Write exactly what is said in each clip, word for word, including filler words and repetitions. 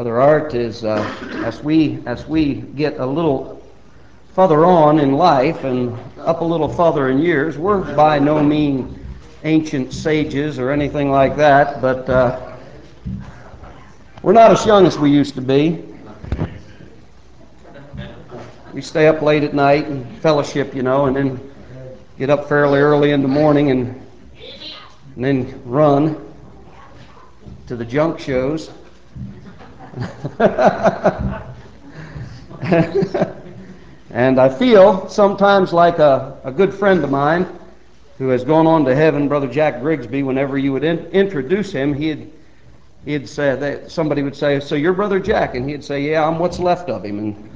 Brother Art, is uh, as we as we get a little further on in life and up a little further in years, we're by no means ancient sages or anything like that, but uh, we're not as young as we used to be. We stay up late at night and fellowship, you know, and then get up fairly early in the morning and, and then run to the junk shows. And I feel sometimes like a, a good friend of mine who has gone on to heaven, Brother Jack Grigsby. Whenever you would in, introduce him, he'd he'd say that somebody would say, "So you're Brother Jack?" And he'd say, "Yeah, I'm what's left of him." And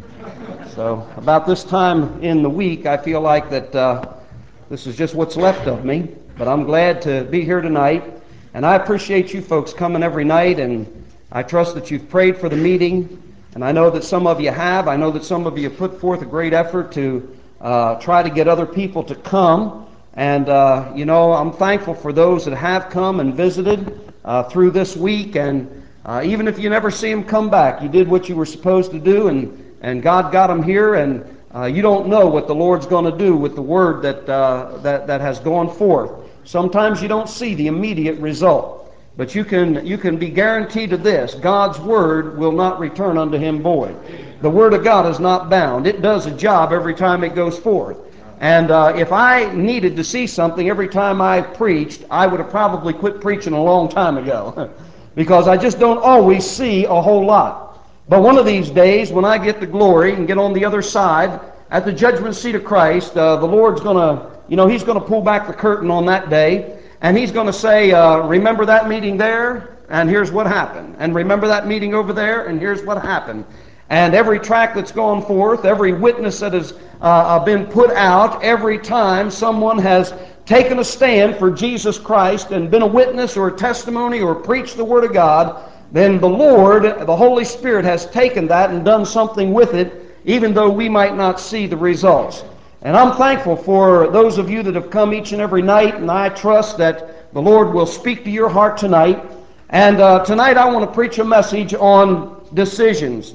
so about this time in the week, I feel like that uh, this is just what's left of me. But I'm glad to be here tonight, and I appreciate you folks coming every night, and I trust that you've prayed for the meeting. And I know that some of you have. I know that some of you have put forth a great effort to uh, try to get other people to come. And, uh, you know, I'm thankful for those that have come and visited uh, through this week. And uh, even if you never see them come back, you did what you were supposed to do, and, and God got them here. And uh, you don't know what the Lord's going to do with the word that, uh, that, that has gone forth. Sometimes you don't see the immediate result. But you can you can be guaranteed of this: God's word will not return unto him void. The word of God is not bound. It does a job every time it goes forth. And uh, if I needed to see something every time I preached, I would have probably quit preaching a long time ago because I just don't always see a whole lot. But one of these days, when I get the glory and get on the other side at the judgment seat of Christ, uh, the Lord's going to, you know, he's going to pull back the curtain on that day. And he's going to say, uh, remember that meeting there? And here's what happened. And remember that meeting over there? And here's what happened. And every tract that's gone forth, every witness that has uh, been put out, every time someone has taken a stand for Jesus Christ and been a witness or a testimony or preached the Word of God, then the Lord, the Holy Spirit, has taken that and done something with it, even though we might not see the results. And I'm thankful for those of you that have come each and every night, and I trust that the Lord will speak to your heart tonight. And uh, tonight I want to preach a message on decisions.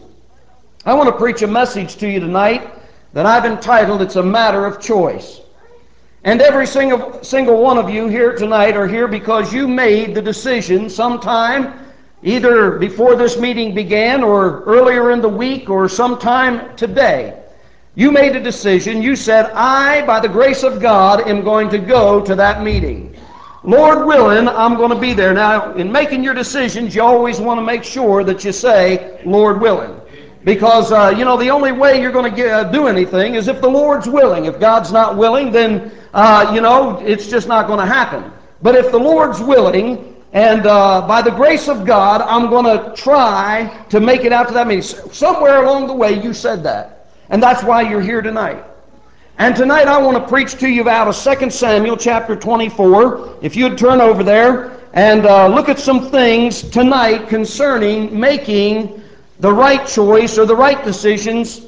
I want to preach a message to you tonight that I've entitled, "It's a Matter of Choice." And every single, single one of you here tonight are here because you made the decision sometime, either before this meeting began or earlier in the week or sometime today. You made a decision. You said, "I, by the grace of God, am going to go to that meeting. Lord willing, I'm going to be there." Now, in making your decisions, you always want to make sure that you say, "Lord willing." Because, uh, you know, the only way you're going to get, uh, do anything is if the Lord's willing. If God's not willing, then, uh, you know, it's just not going to happen. But if the Lord's willing, and uh, by the grace of God, I'm going to try to make it out to that meeting. Somewhere along the way, you said that. And that's why you're here tonight. And tonight I want to preach to you out of Second Samuel chapter twenty-four. If you'd turn over there and uh, look at some things tonight concerning making the right choice or the right decisions,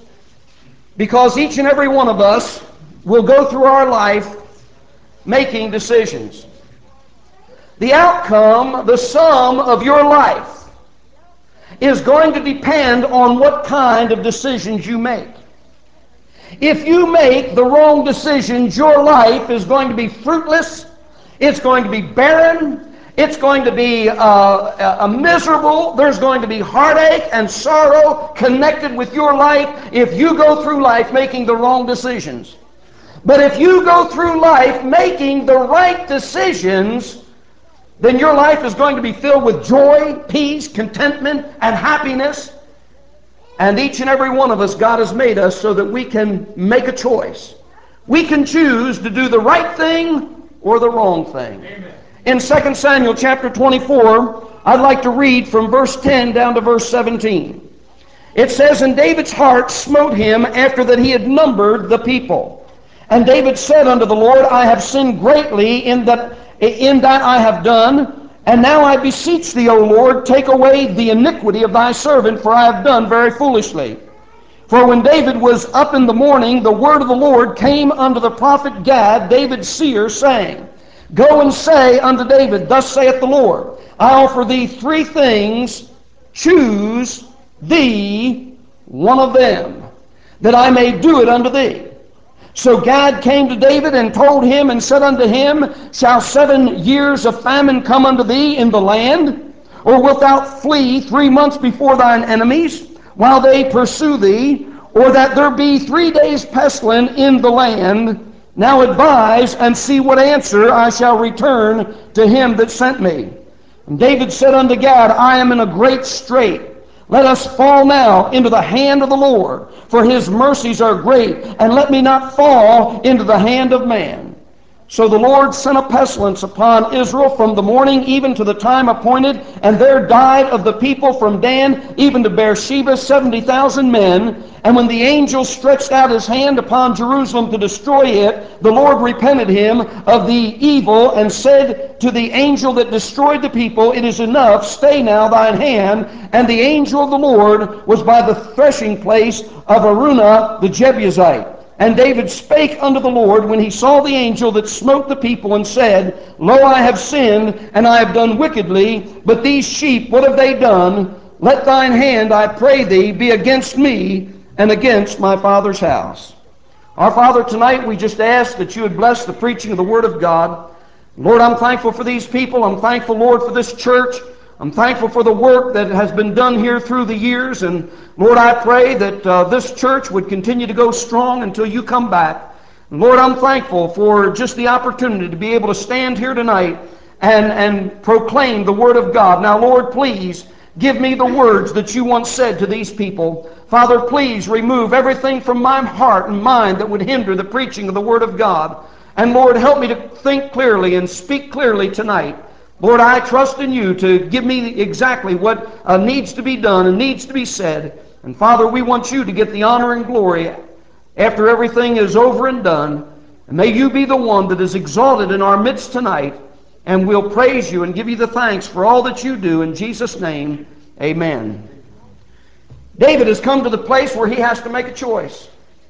because each and every one of us will go through our life making decisions. The outcome, the sum of your life, is going to depend on what kind of decisions you make. If you make the wrong decisions, your life is going to be fruitless. It's going to be barren. It's going to be uh, a miserable. There's going to be heartache and sorrow connected with your life if you go through life making the wrong decisions. But if you go through life making the right decisions, then your life is going to be filled with joy, peace, contentment, and happiness. And each and every one of us, God has made us so that we can make a choice. We can choose to do the right thing or the wrong thing. Amen. In Second Samuel chapter twenty-four, I'd like to read from verse ten down to verse seventeen. It says, "And David's heart smote him after that he had numbered the people. And David said unto the Lord, I have sinned greatly in that, in that I have done. And now I beseech thee, O Lord, take away the iniquity of thy servant, for I have done very foolishly. For when David was up in the morning, the word of the Lord came unto the prophet Gad, David's seer, saying, Go and say unto David, Thus saith the Lord, I offer thee three things. Choose thee one of them, that I may do it unto thee. So Gad came to David and told him and said unto him, Shall seven years of famine come unto thee in the land? Or wilt thou flee three months before thine enemies, while they pursue thee? Or that there be three days pestilence in the land? Now advise, and see what answer I shall return to him that sent me. And David said unto Gad, I am in a great strait. Let us fall now into the hand of the Lord, for his mercies are great, and let me not fall into the hand of man. So the Lord sent a pestilence upon Israel from the morning even to the time appointed, and there died of the people from Dan even to Beersheba seventy thousand men. And when the angel stretched out his hand upon Jerusalem to destroy it, the Lord repented him of the evil, and said to the angel that destroyed the people, It is enough, stay now thine hand. And the angel of the Lord was by the threshing place of Araunah the Jebusite. And David spake unto the Lord when he saw the angel that smote the people, and said, Lo, I have sinned, and I have done wickedly, but these sheep, what have they done? Let thine hand, I pray thee, be against me and against my father's house. Our Father, tonight we just ask that you would bless the preaching of the Word of God. Lord, I'm thankful for these people. I'm thankful, Lord, for this church. I'm thankful for the work that has been done here through the years. And Lord, I pray that uh, this church would continue to go strong until you come back. And Lord, I'm thankful for just the opportunity to be able to stand here tonight and, and proclaim the Word of God. Now, Lord, please give me the words that you once said to these people. Father, please remove everything from my heart and mind that would hinder the preaching of the Word of God. And Lord, help me to think clearly and speak clearly tonight. Lord, I trust in you to give me exactly what uh, needs to be done and needs to be said. And Father, we want you to get the honor and glory after everything is over and done. And may you be the one that is exalted in our midst tonight. And we'll praise you and give you the thanks for all that you do. In Jesus' name, amen. David has come to the place where he has to make a choice.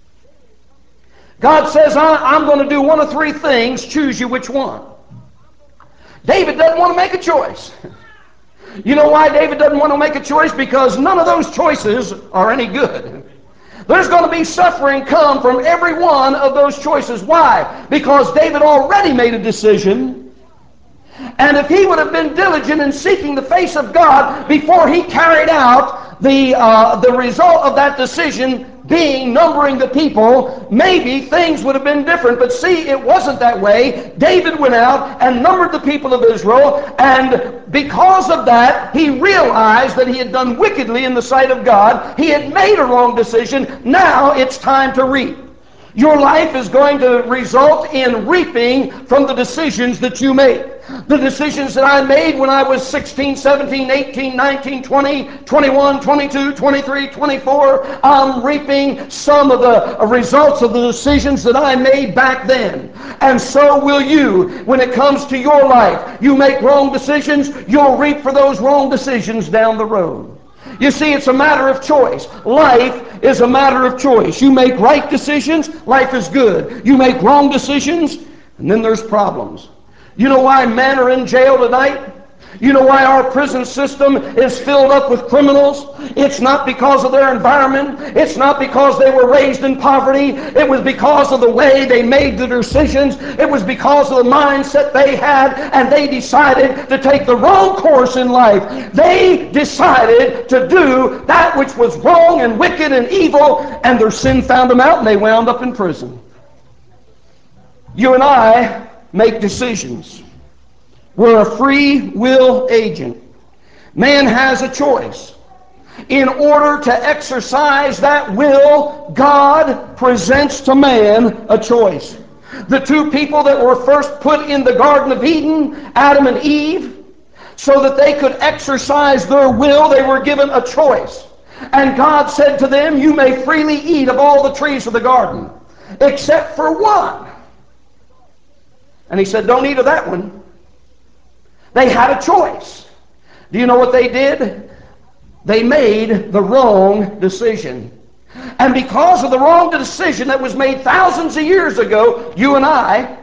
God says, I'm going to do one of three things. Choose you which one. David doesn't want to make a choice. You know why David doesn't want to make a choice? Because none of those choices are any good. There's going to be suffering come from every one of those choices. Why? Because David already made a decision. And if he would have been diligent in seeking the face of God before he carried out the, uh, the result of that decision, being numbering the people, maybe things would have been different. But see, it wasn't that way. David went out and numbered the people of Israel, and because of that, he realized that he had done wickedly in the sight of God. He had made a wrong decision. Now it's time to reap. Your life is going to result in reaping from the decisions that you make. The decisions that I made when I was sixteen, seventeen, eighteen, nineteen, twenty, twenty-one, twenty-two, twenty-three, twenty-four, I'm reaping some of the results of the decisions that I made back then. And so will you when it comes to your life. You make wrong decisions, you'll reap for those wrong decisions down the road. You see, it's a matter of choice. Life is a matter of choice. You make right decisions, life is good. You make wrong decisions, and then there's problems. You know why men are in jail tonight? You know why our prison system is filled up with criminals? It's not because of their environment. It's not because they were raised in poverty. It was because of the way they made the decisions. It was because of the mindset they had, and they decided to take the wrong course in life. They decided to do that which was wrong and wicked and evil, and their sin found them out, and they wound up in prison. You and I make decisions. We're a free will agent. Man has a choice. In order to exercise that will, God presents to man a choice. The two people that were first put in the Garden of Eden, Adam and Eve, so that they could exercise their will, they were given a choice. And God said to them, you may freely eat of all the trees of the garden, except for one. And he said, don't eat of that one. They had a choice. Do you know what they did? They made the wrong decision. And because of the wrong decision that was made thousands of years ago, you and I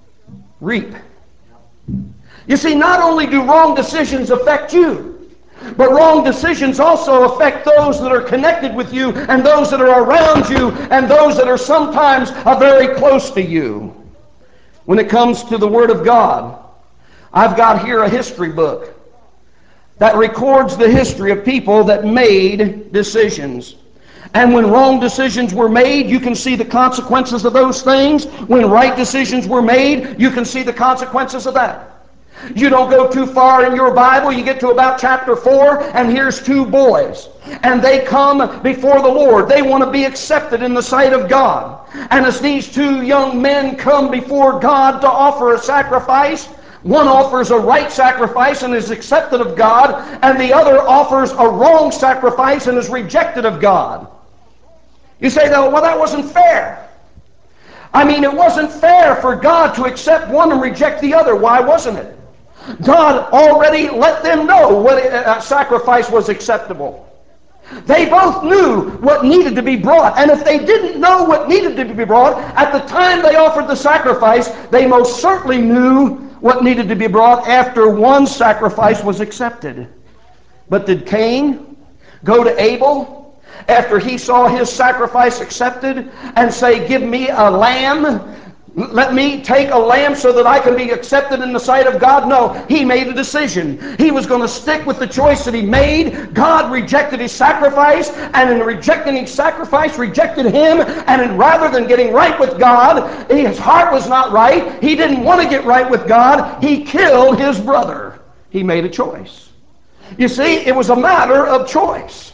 reap. You see, not only do wrong decisions affect you, But wrong decisions also affect those that are connected with you and those that are around you and those that are sometimes uh, very close to you. When it comes to the Word of God, I've got here a history book that records the history of people that made decisions. And when wrong decisions were made, you can see the consequences of those things. When right decisions were made, you can see the consequences of that. You don't go too far in your Bible. You get to about chapter four, and here's two boys. And they come before the Lord. They want to be accepted in the sight of God. And as these two young men come before God to offer a sacrifice, one offers a right sacrifice and is accepted of God, and the other offers a wrong sacrifice and is rejected of God. You say, though, well, that wasn't fair. I mean, it wasn't fair for God to accept one and reject the other. Why wasn't it? God already let them know what a sacrifice was acceptable. They both knew what needed to be brought. And if they didn't know what needed to be brought, at the time they offered the sacrifice, they most certainly knew what needed to be brought after one sacrifice was accepted. But did Cain go to Abel after he saw his sacrifice accepted and say, give me a lamb? Let me take a lamb so that I can be accepted in the sight of God? No, he made a decision. He was going to stick with the choice that he made. God rejected his sacrifice, and in rejecting his sacrifice, rejected him. And in, rather than getting right with God, his heart was not right. He didn't want to get right with God. He killed his brother. He made a choice. You see, it was a matter of choice.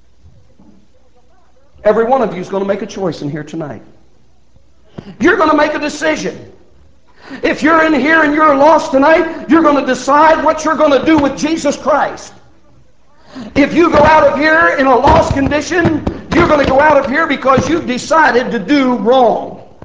Every one of you is going to make a choice in here tonight. You're going to make a decision. If you're in here and you're lost tonight, you're going to decide what you're going to do with Jesus Christ. If you go out of here in a lost condition, you're going to go out of here because you've decided to do wrong.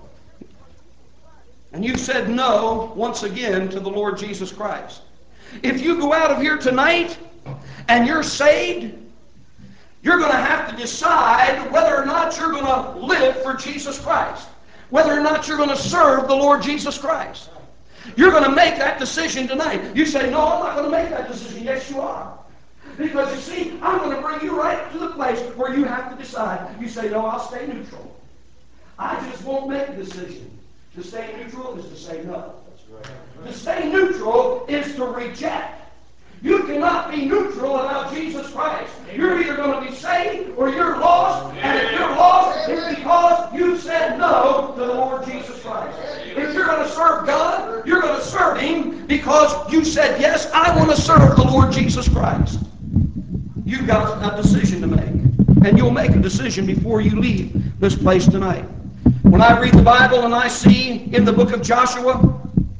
And you said no, once again, to the Lord Jesus Christ. If you go out of here tonight and you're saved, you're going to have to decide whether or not you're going to live for Jesus Christ. Whether or not you're going to serve the Lord Jesus Christ. You're going to make that decision tonight. You say, no, I'm not going to make that decision. Yes, you are. Because you see, I'm going to bring you right to the place where you have to decide. You say, no, I'll stay neutral. I just won't make a decision. To stay neutral is to say no. That's right. To stay neutral is to reject. You cannot be neutral about Jesus Christ. You're either going to be saved or you're lost. And if you're lost, it's because you said no to the Lord Jesus Christ. If you're going to serve God, you're going to serve Him because you said, yes, I want to serve the Lord Jesus Christ. You've got a decision to make. And you'll make a decision before you leave this place tonight. When I read the Bible and I see in the book of Joshua,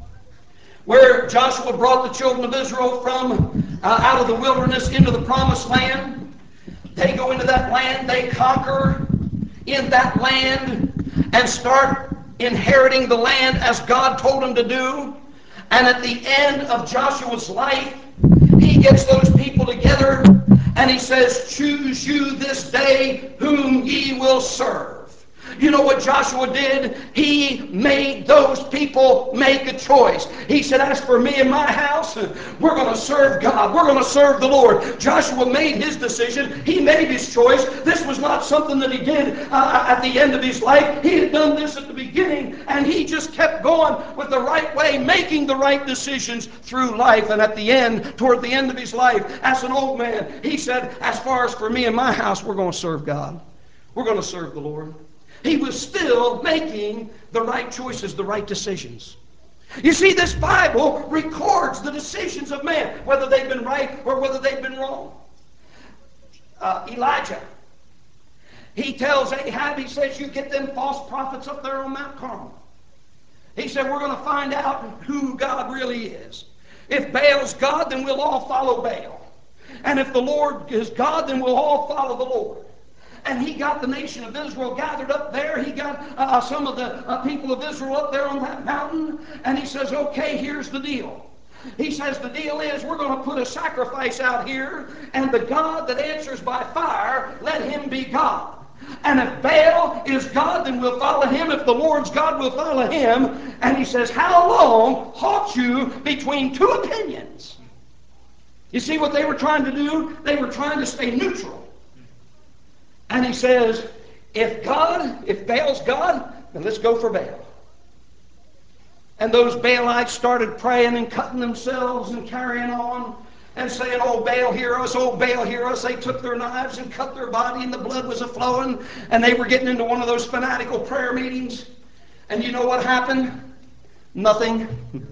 where Joshua brought the children of Israel from uh, out of the wilderness into the promised land. They go into that land, they conquer in that land and start inheriting the land as God told them to do. And at the end of Joshua's life, he gets those people together and he says, choose you this day whom ye will serve. You know what Joshua did? He made those people make a choice. He said, as for me and my house, we're going to serve God. We're going to serve the Lord. Joshua made his decision. He made his choice. This was not something that he did uh, at the end of his life. He had done this at the beginning, and he just kept going with the right way, making the right decisions through life. And at the end, toward the end of his life, as an old man, he said, as far as for me and my house, we're going to serve God. We're going to serve the Lord. He was still making the right choices, the right decisions. You see, this Bible records the decisions of man, whether they've been right or whether they've been wrong. Uh, Elijah, he tells Ahab, he says, you get them false prophets up there on Mount Carmel. He said, we're going to find out who God really is. If Baal's God, then we'll all follow Baal. And if the Lord is God, then we'll all follow the Lord. And he got the nation of Israel gathered up there. He got uh, some of the uh, people of Israel up there on that mountain. And he says, okay, here's the deal. He says, the deal is we're going to put a sacrifice out here. And the God that answers by fire, let him be God. And if Baal is God, then we'll follow him. If the Lord's God, we'll follow him. And he says, how long halt you between two opinions? You see what they were trying to do? They were trying to stay neutral. And he says, if God, if Baal's God, then let's go for Baal. And those Baalites started praying and cutting themselves and carrying on and saying, oh, Baal, hear us, oh, Baal, hear us. They took their knives and cut their body and the blood was a-flowing. And they were getting into one of those fanatical prayer meetings. And you know what happened? Nothing.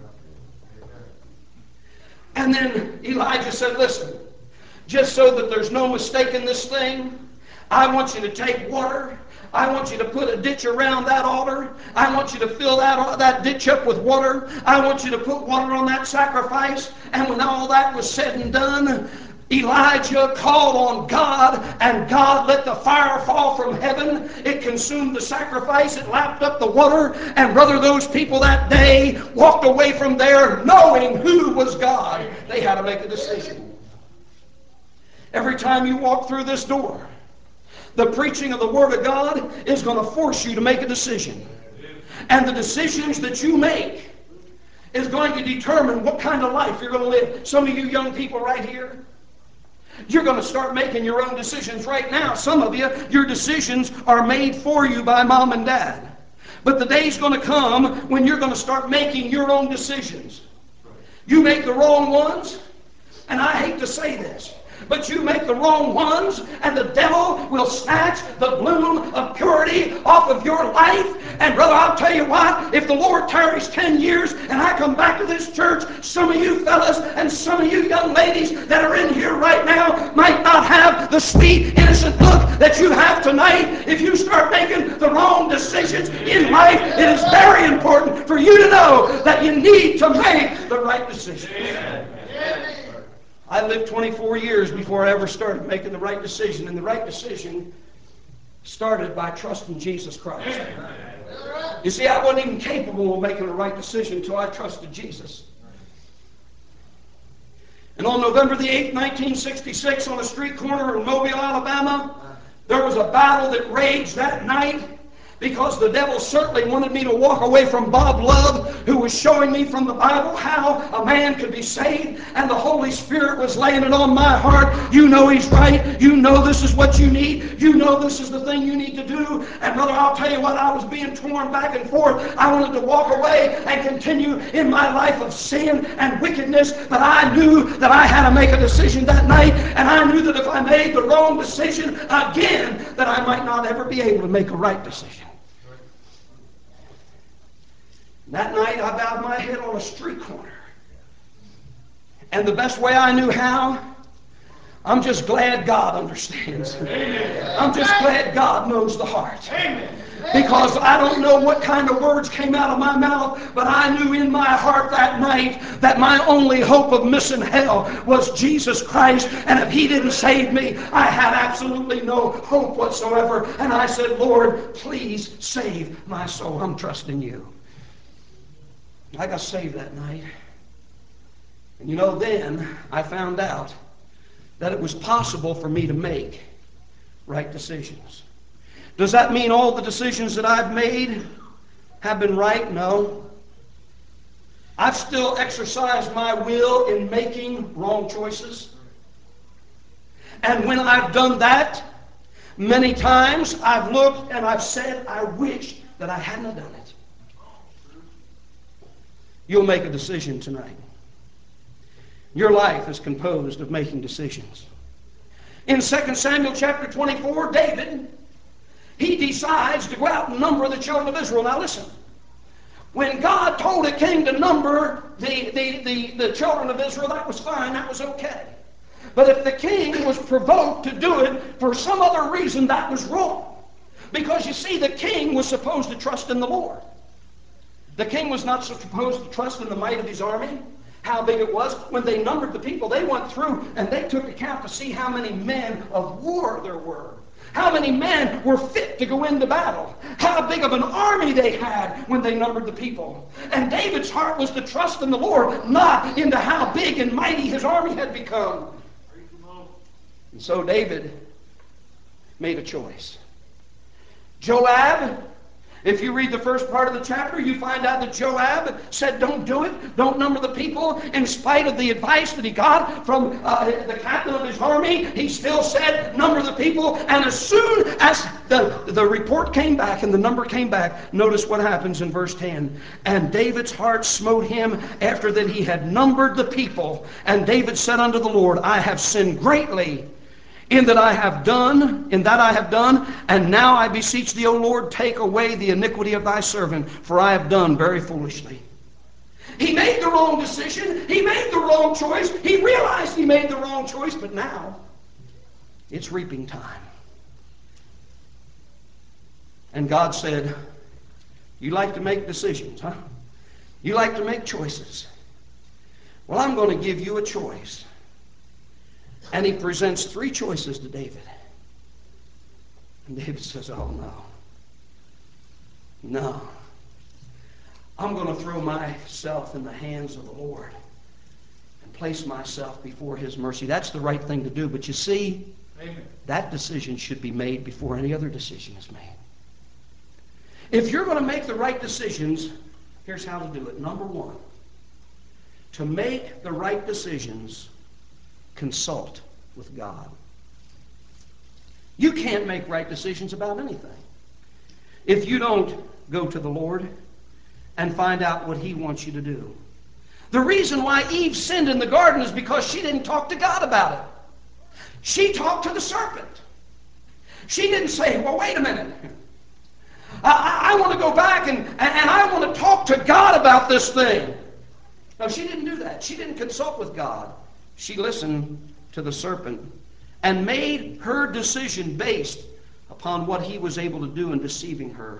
And then Elijah said, listen, just so that there's no mistake in this thing, I want you to take water. I want you to put a ditch around that altar. I want you to fill that, that ditch up with water. I want you to put water on that sacrifice. And when all that was said and done, Elijah called on God, and God let the fire fall from heaven. It consumed the sacrifice. It lapped up the water. And brother, those people that day walked away from there knowing who was God. They had to make a decision. Every time you walk through this door, the preaching of the Word of God is going to force you to make a decision. And the decisions that you make is going to determine what kind of life you're going to live. Some of you young people right here, you're going to start making your own decisions right now. Some of you, your decisions are made for you by mom and dad. But the day's going to come when you're going to start making your own decisions. You make the wrong ones, and I hate to say this, but you make the wrong ones, and the devil will snatch the bloom of purity off of your life. And brother, I'll tell you what, if the Lord tarries ten years and I come back to this church, some of you fellas and some of you young ladies that are in here right now might not have the sweet, innocent look that you have tonight. If you start making the wrong decisions in life, it is very important for you to know that you need to make the right decisions. I lived twenty-four years before I ever started making the right decision, and the right decision started by trusting Jesus Christ. You see, I wasn't even capable of making the right decision until I trusted Jesus. And on November the eighth, nineteen sixty-six, on a street corner in Mobile, Alabama, there was a battle that raged that night, because the devil certainly wanted me to walk away from Bob Love, who was showing me from the Bible how a man could be saved, and the Holy Spirit was laying it on my heart. You know he's right. You know this is what you need. You know this is the thing you need to do. And brother, I'll tell you what, I was being torn back and forth. I wanted to walk away and continue in my life of sin and wickedness, but I knew that I had to make a decision that night, and I knew that if I made the wrong decision again, that I might not ever be able to make a right decision. That night, I bowed my head on a street corner. And the best way I knew how, I'm just glad God understands. I'm just glad God knows the heart. Because I don't know what kind of words came out of my mouth, but I knew in my heart that night that my only hope of missing hell was Jesus Christ. And if He didn't save me, I had absolutely no hope whatsoever. And I said, Lord, please save my soul. I'm trusting You. I got saved that night. And you know, then I found out that it was possible for me to make right decisions. Does that mean all the decisions that I've made have been right? No. I've still exercised my will in making wrong choices. And when I've done that, many times I've looked and I've said, I wish that I hadn't done it. You'll make a decision tonight. Your life is composed of making decisions. In Second Samuel chapter twenty-four, David, he decides to go out and number the children of Israel. Now listen, when God told a king to number the, the, the, the children of Israel, that was fine, that was okay. But if the king was provoked to do it for some other reason, that was wrong. Because you see, the king was supposed to trust in the Lord. The king was not supposed to trust in the might of his army, how big it was. When they numbered the people, they went through and they took account to see how many men of war there were. How many men were fit to go into battle. How big of an army they had when they numbered the people. And David's heart was to trust in the Lord, not into how big and mighty his army had become. And so David made a choice. Joab If you read the first part of the chapter, you find out that Joab said, don't do it, don't number the people. In spite of the advice that he got from uh, the captain of his army, he still said, number the people. And as soon as the, the report came back and the number came back, notice what happens in verse ten. And David's heart smote him after that he had numbered the people. And David said unto the Lord, I have sinned greatly in that I have done, in that I have done, and now I beseech thee, O Lord, take away the iniquity of thy servant, for I have done very foolishly. He made the wrong decision. He made the wrong choice. He realized he made the wrong choice, but now it's reaping time. And God said, you like to make decisions, huh? You like to make choices. Well, I'm going to give you a choice. And he presents three choices to David. And David says, oh no. No. I'm going to throw myself in the hands of the Lord and place myself before his mercy. That's the right thing to do. But you see, Amen. That decision should be made before any other decision is made. If you're going to make the right decisions, here's how to do it. Number one, to make the right decisions, consult with God. You can't make right decisions about anything if you don't go to the Lord and find out what he wants you to do. The reason why Eve sinned in the garden is because she didn't talk to God about it. She talked to the serpent. She didn't say, well, wait a minute. I, I want to go back and, and I want to talk to God about this thing. No, she didn't do that. She didn't consult with God. She listened to the serpent and made her decision based upon what he was able to do in deceiving her.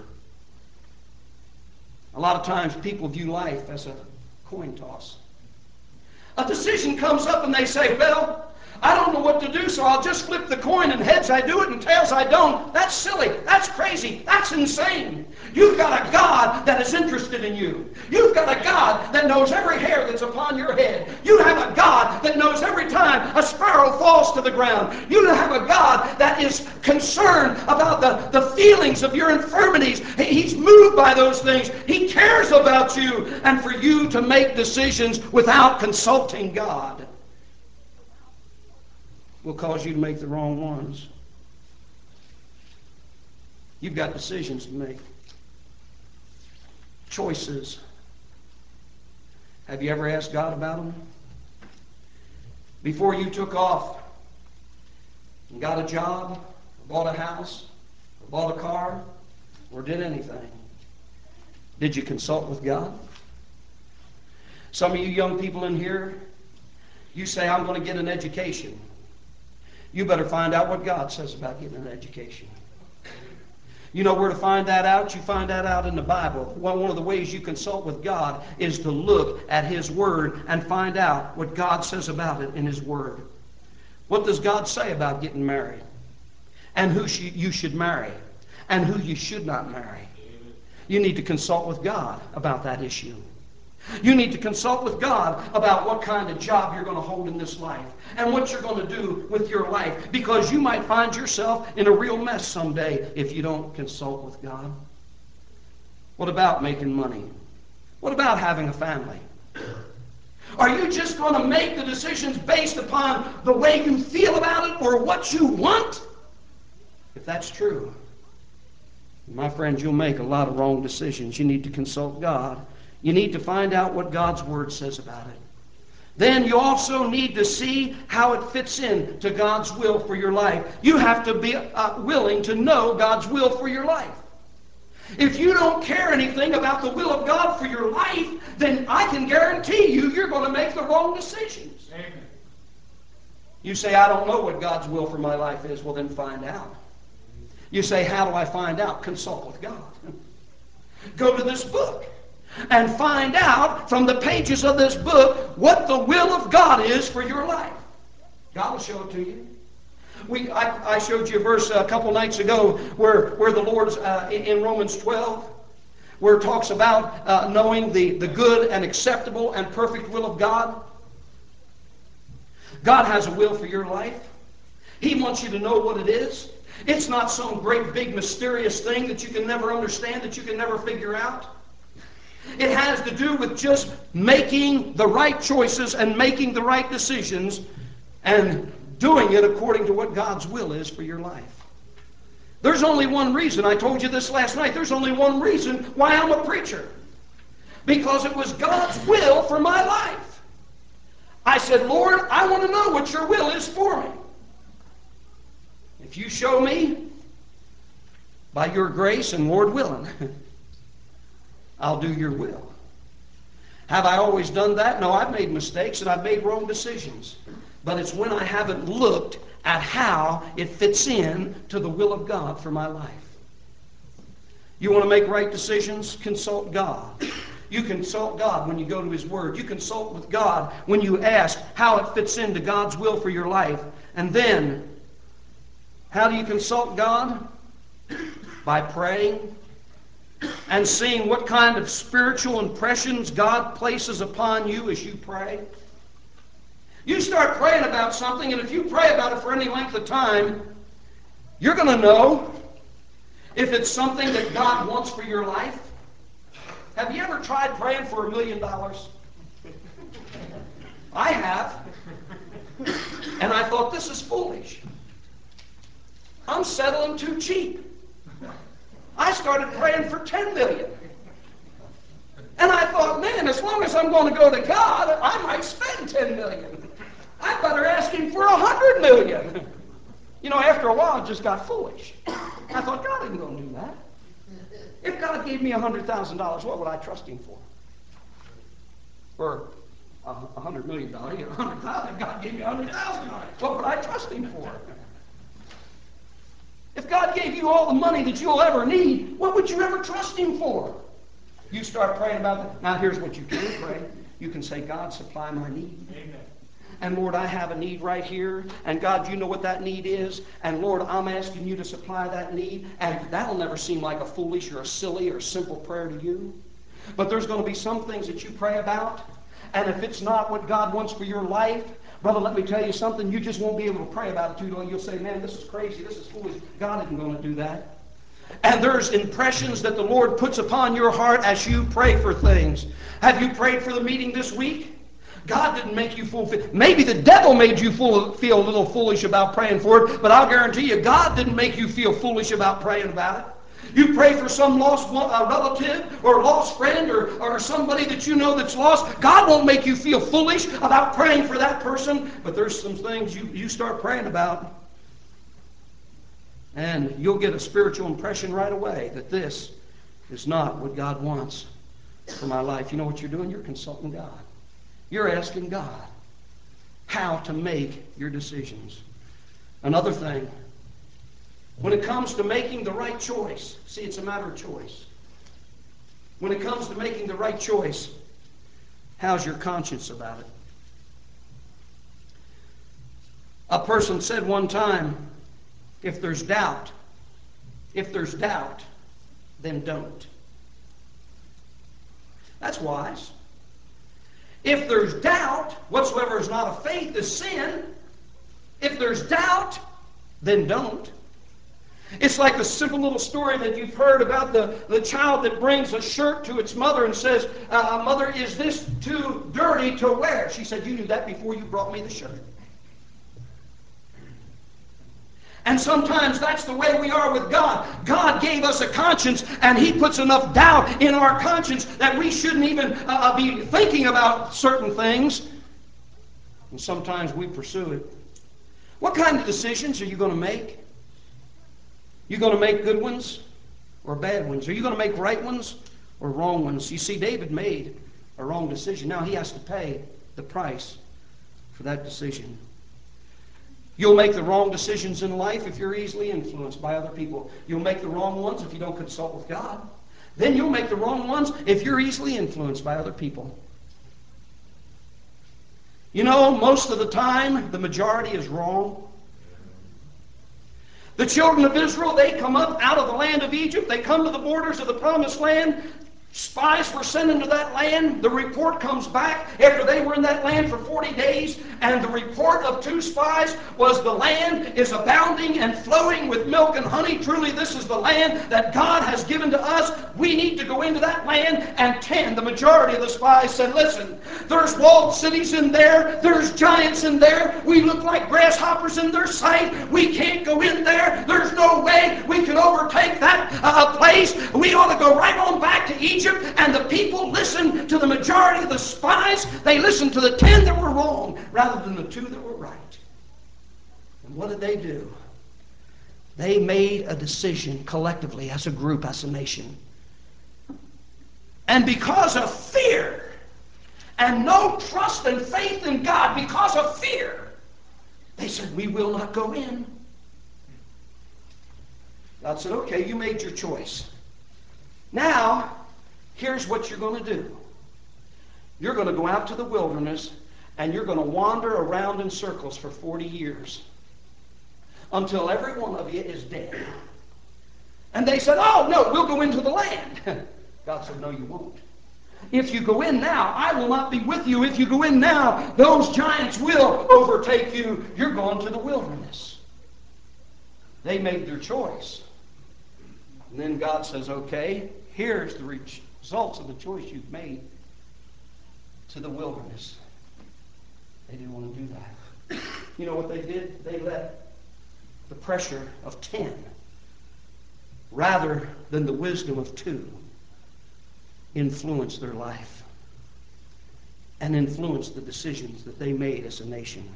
A lot of times people view life as a coin toss. A decision comes up and they say, well, I don't know what to do, so I'll just flip the coin, and heads I do it and tails I don't. That's silly. That's crazy. That's insane. You've got a God that is interested in you. You've got a God that knows every hair that's upon your head. You have a God that knows every time a sparrow falls to the ground. You have a God that is concerned about the, the feelings of your infirmities. He's moved by those things. He cares about you. And for you to make decisions without consulting God will cause you to make the wrong ones. You've got decisions to make. Choices. Have you ever asked God about them? Before you took off and got a job, or bought a house, or bought a car, or did anything, did you consult with God? Some of you young people in here, you say, I'm going to get an education. You better find out what God says about getting an education. You know where to find that out? You find that out in the Bible. One, one of the ways you consult with God is to look at his word and find out what God says about it in his word. What does God say about getting married? And who sh- you should marry? And who you should not marry? You need to consult with God about that issue. You need to consult with God about what kind of job you're going to hold in this life and what you're going to do with your life, because you might find yourself in a real mess someday if you don't consult with God. What about making money? What about having a family? Are you just going to make the decisions based upon the way you feel about it or what you want? If that's true, my friends, you'll make a lot of wrong decisions. You need to consult God. You need to find out what God's Word says about it. Then you also need to see how it fits in to God's will for your life. You have to be uh, willing to know God's will for your life. If you don't care anything about the will of God for your life, then I can guarantee you you're going to make the wrong decisions. Amen. You say, I don't know what God's will for my life is. Well, then find out. You say, how do I find out? Consult with God. Go to this book and find out from the pages of this book what the will of God is for your life. God will show it to you. We, I, I showed you a verse a couple nights ago where, where the Lord's, uh, in Romans twelve, where it talks about uh, knowing the, the good and acceptable and perfect will of God. God has a will for your life. He wants you to know what it is. It's not some great big mysterious thing that you can never understand, that you can never figure out. It has to do with just making the right choices and making the right decisions and doing it according to what God's will is for your life. There's only one reason, I told you this last night, there's only one reason why I'm a preacher. Because it was God's will for my life. I said, Lord, I want to know what your will is for me. If you show me, by your grace and Lord willing, I'll do your will. Have I always done that? No, I've made mistakes and I've made wrong decisions. But it's when I haven't looked at how it fits in to the will of God for my life. You want to make right decisions? Consult God. You consult God when you go to His Word. You consult with God when you ask how it fits into God's will for your life. And then, how do you consult God? By praying and seeing what kind of spiritual impressions God places upon you as you pray. You start praying about something, and if you pray about it for any length of time, you're going to know if it's something that God wants for your life. Have you ever tried praying for a million dollars? I have. And I thought, this is foolish. I'm settling too cheap. I started praying for ten million dollars. And I thought, man, as long as I'm going to go to God, I might spend ten million dollars. I better ask Him for one hundred million dollars. You know, after a while, it just got foolish. I thought, God isn't going to do that. If God gave me one hundred thousand dollars, what would I trust Him for? For one hundred million dollars, one hundred thousand dollars. If God gave me one hundred thousand dollars, what would I trust Him for? If God gave you all the money that you'll ever need, what would you ever trust Him for? You start praying about that. Now here's what you can pray. You can say, God, supply my need. Amen. And Lord, I have a need right here. And God, you know what that need is. And Lord, I'm asking you to supply that need. And that'll never seem like a foolish or a silly or a simple prayer to you. But there's going to be some things that you pray about. And if it's not what God wants for your life, brother, let me tell you something. You just won't be able to pray about it too long. You'll say, man, this is crazy. This is foolish. God isn't going to do that. And there's impressions that the Lord puts upon your heart as you pray for things. Have you prayed for the meeting this week? God didn't make you fool. Maybe the devil made you fool, feel a little foolish about praying for it, but I'll guarantee you God didn't make you feel foolish about praying about it. You pray for some lost uh, relative or lost friend or, or somebody that you know that's lost. God won't make you feel foolish about praying for that person, but there's some things you, you start praying about, and you'll get a spiritual impression right away that this is not what God wants for my life. You know what you're doing? You're consulting God. You're asking God how to make your decisions. Another thing, when it comes to making the right choice, see, it's a matter of choice. When it comes to making the right choice, how's your conscience about it? A person said one time, if there's doubt, if there's doubt, then don't. That's wise. If there's doubt, whatsoever is not of faith is sin. If there's doubt, then don't. It's like the simple little story that you've heard about the, the child that brings a shirt to its mother and says, uh, Mother, is this too dirty to wear? She said, you knew that before you brought me the shirt. And sometimes that's the way we are with God. God gave us a conscience, and He puts enough doubt in our conscience that we shouldn't even uh, be thinking about certain things. And sometimes we pursue it. What kind of decisions are you going to make? You going to make good ones or bad ones? Are you going to make right ones or wrong ones? You see, David made a wrong decision. Now he has to pay the price for that decision. You'll make the wrong decisions in life if you're easily influenced by other people. You'll make the wrong ones if you don't consult with God. Then you'll make the wrong ones if you're easily influenced by other people. You know, most of the time, the majority is wrong. The children of Israel, they come up out of the land of Egypt. They come to the borders of the promised land. Spies were sent into that land. The report comes back after they were in that land for forty days, and the report of two spies was the land is abounding and flowing with milk and honey. Truly, this is the land that God has given to us. We need to go into that land. And ten, the majority of the spies said, listen, there's walled cities in there. There's giants in there. We look like grasshoppers in their sight. We can't go in there. There's no way we can overtake that uh, place. We ought to go right on back to Egypt. And the people listened to the majority of the spies. They listened to the ten that were wrong rather than the two that were right. And what did they do? They made a decision collectively as a group, as a nation. And because of fear and no trust and faith in God, because of fear, they said, we will not go in. God said, okay, you made your choice. Now, here's what you're going to do. You're going to go out to the wilderness and you're going to wander around in circles for forty years until every one of you is dead. And they said, oh, no, we'll go into the land. God said, no, you won't. If you go in now, I will not be with you. If you go in now, those giants will overtake you. You're going to the wilderness. They made their choice. And then God says, okay, here's the results of the choice you've made. To the wilderness. They didn't want to do that. You know what they did? They let the pressure of ten rather than the wisdom of two influence their life and influence the decisions that they made as a nation.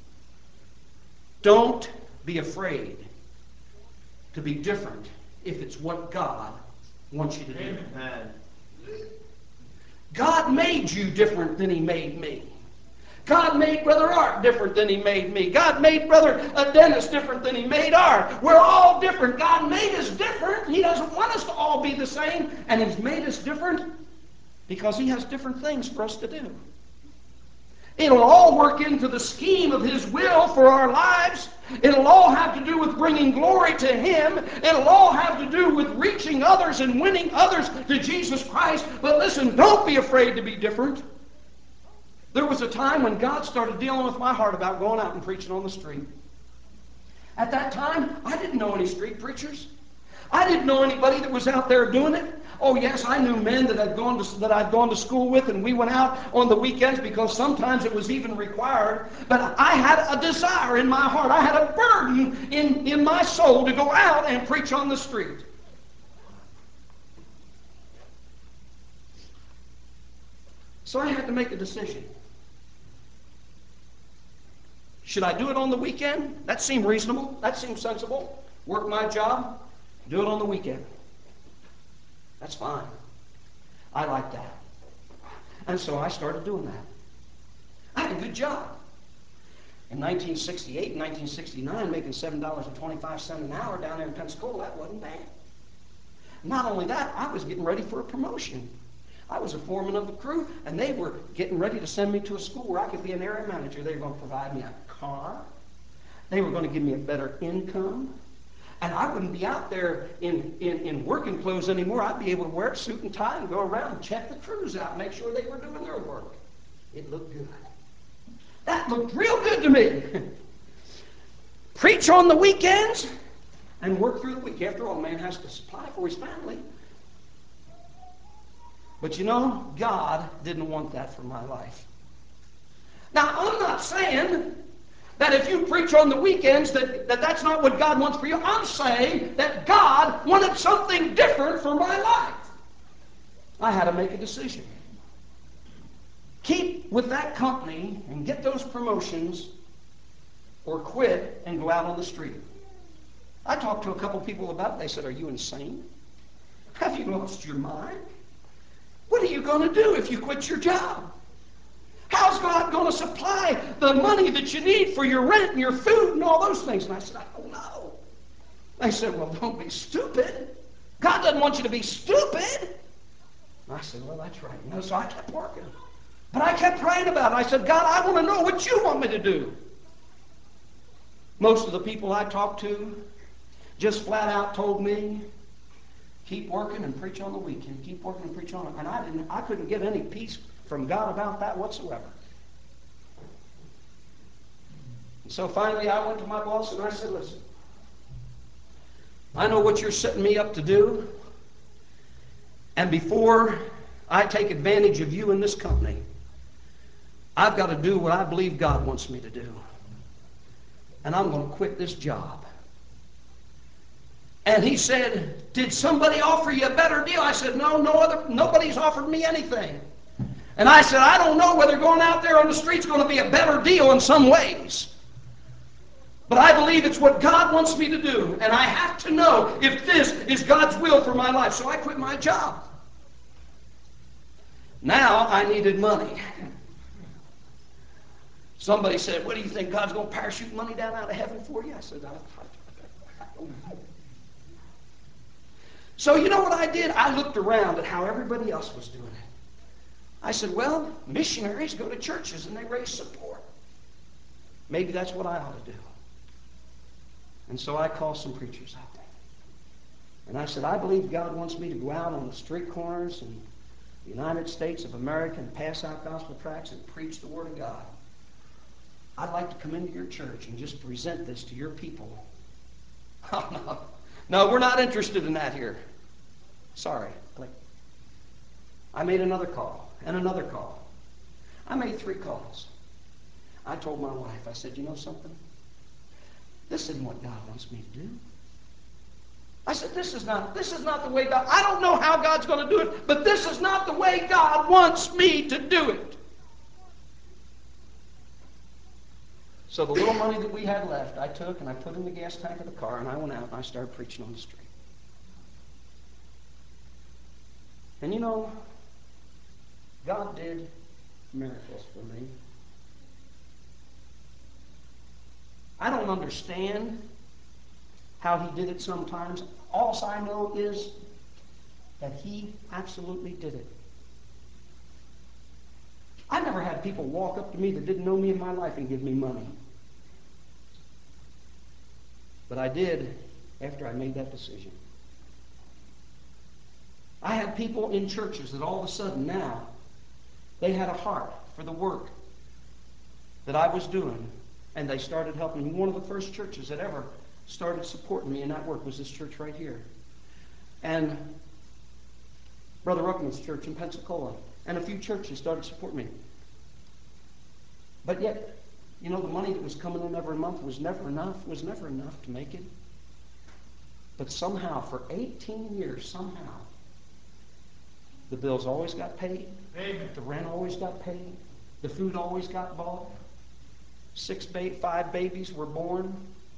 Don't be afraid to be different if it's what God wants you to do. Amen. God made you different than He made me. God made Brother Art different than He made me. God made Brother Dennis different than He made Art. We're all different. God made us different. He doesn't want us to all be the same. And He's made us different because He has different things for us to do. It'll all work into the scheme of His will for our lives. It'll all have to do with bringing glory to Him. It'll all have to do with reaching others and winning others to Jesus Christ. But listen, don't be afraid to be different. There was a time when God started dealing with my heart about going out and preaching on the street. At that time, I didn't know any street preachers. I didn't know anybody that was out there doing it. Oh yes, I knew men that I'd gone to that I'd gone to school with, and we went out on the weekends because sometimes it was even required. But I had a desire in my heart. I had a burden in, in my soul to go out and preach on the street. So I had to make a decision. Should I do it on the weekend? That seemed reasonable. That seemed sensible. Work my job, do it on the weekend. That's fine. I like that. And so I started doing that. I had a good job. In nineteen sixty-eight and nineteen sixty-nine, making seven dollars and twenty-five cents an hour down there in Pensacola, that wasn't bad. Not only that, I was getting ready for a promotion. I was a foreman of the crew, and they were getting ready to send me to a school where I could be an area manager. They were going to provide me a car. They were going to give me a better income. And I wouldn't be out there in, in, in working clothes anymore. I'd be able to wear a suit and tie and go around and check the crews out, make sure they were doing their work. It looked good. That looked real good to me. Preach on the weekends and work through the week. After all, a man has to supply for his family. But you know, God didn't want that for my life. Now, I'm not saying that if you preach on the weekends that, that that's not what God wants for you. I'm saying that God wanted something different for my life. I had to make a decision. Keep with that company and get those promotions, or quit and go out on the street. I talked to a couple people about it. They said, are you insane? Have you lost your mind? What are you going to do if you quit your job? How's God going to supply the money that you need for your rent and your food and all those things? And I said, I don't know. They said, well, don't be stupid. God doesn't want you to be stupid. And I said, well, that's right. You know, so I kept working. But I kept praying about it. I said, God, I want to know what you want me to do. Most of the people I talked to just flat out told me, Keep working and preach on the weekend. Keep working and preach on it. And I didn't. I couldn't get any peace from God about that whatsoever. And so finally, I went to my boss and I said, "Listen, I know what you're setting me up to do, and before I take advantage of you in this company, I've got to do what I believe God wants me to do, and I'm going to quit this job." And he said, "Did somebody offer you a better deal?" I said, "No, no other. Nobody's offered me anything." And I said, "I don't know whether going out there on the street's going to be a better deal in some ways. But I believe it's what God wants me to do. And I have to know if this is God's will for my life." So I quit my job. Now I needed money. Somebody said, "What do you think, God's going to parachute money down out of heaven for you?" I said, I, I, I don't know. So you know what I did? I looked around at how everybody else was doing it. I said, well, missionaries go to churches and they raise support. Maybe that's what I ought to do. And so I called some preachers out there. And I said, I believe God wants me to go out on the street corners in the United States of America and pass out gospel tracts and preach the Word of God. I'd like to come into your church and just present this to your people. Oh, no. No, we're not interested in that here. Sorry. Click. I made another call and another call. I made three calls. I told my wife, I said, you know something? This isn't what God wants me to do. I said, this is not, this is not the way God, I don't know how God's going to do it, but this is not the way God wants me to do it. So the little money that we had left, I took and I put in the gas tank of the car, and I went out and I started preaching on the street. And you know, God did miracles for me. I don't understand how he did it sometimes. All I know is that he absolutely did it. I never had people walk up to me that didn't know me in my life and give me money. But I did after I made that decision. I had people in churches that all of a sudden now, they had a heart for the work that I was doing, and they started helping me. One of the first churches that ever started supporting me in that work was this church right here. And Brother Ruckman's church in Pensacola, and a few churches started supporting me. But yet, you know, the money that was coming in every month was never enough, was never enough to make it. But somehow, for eighteen years, somehow, the bills always got paid. Amen. The rent always got paid. The food always got bought. Six, ba- five babies were born.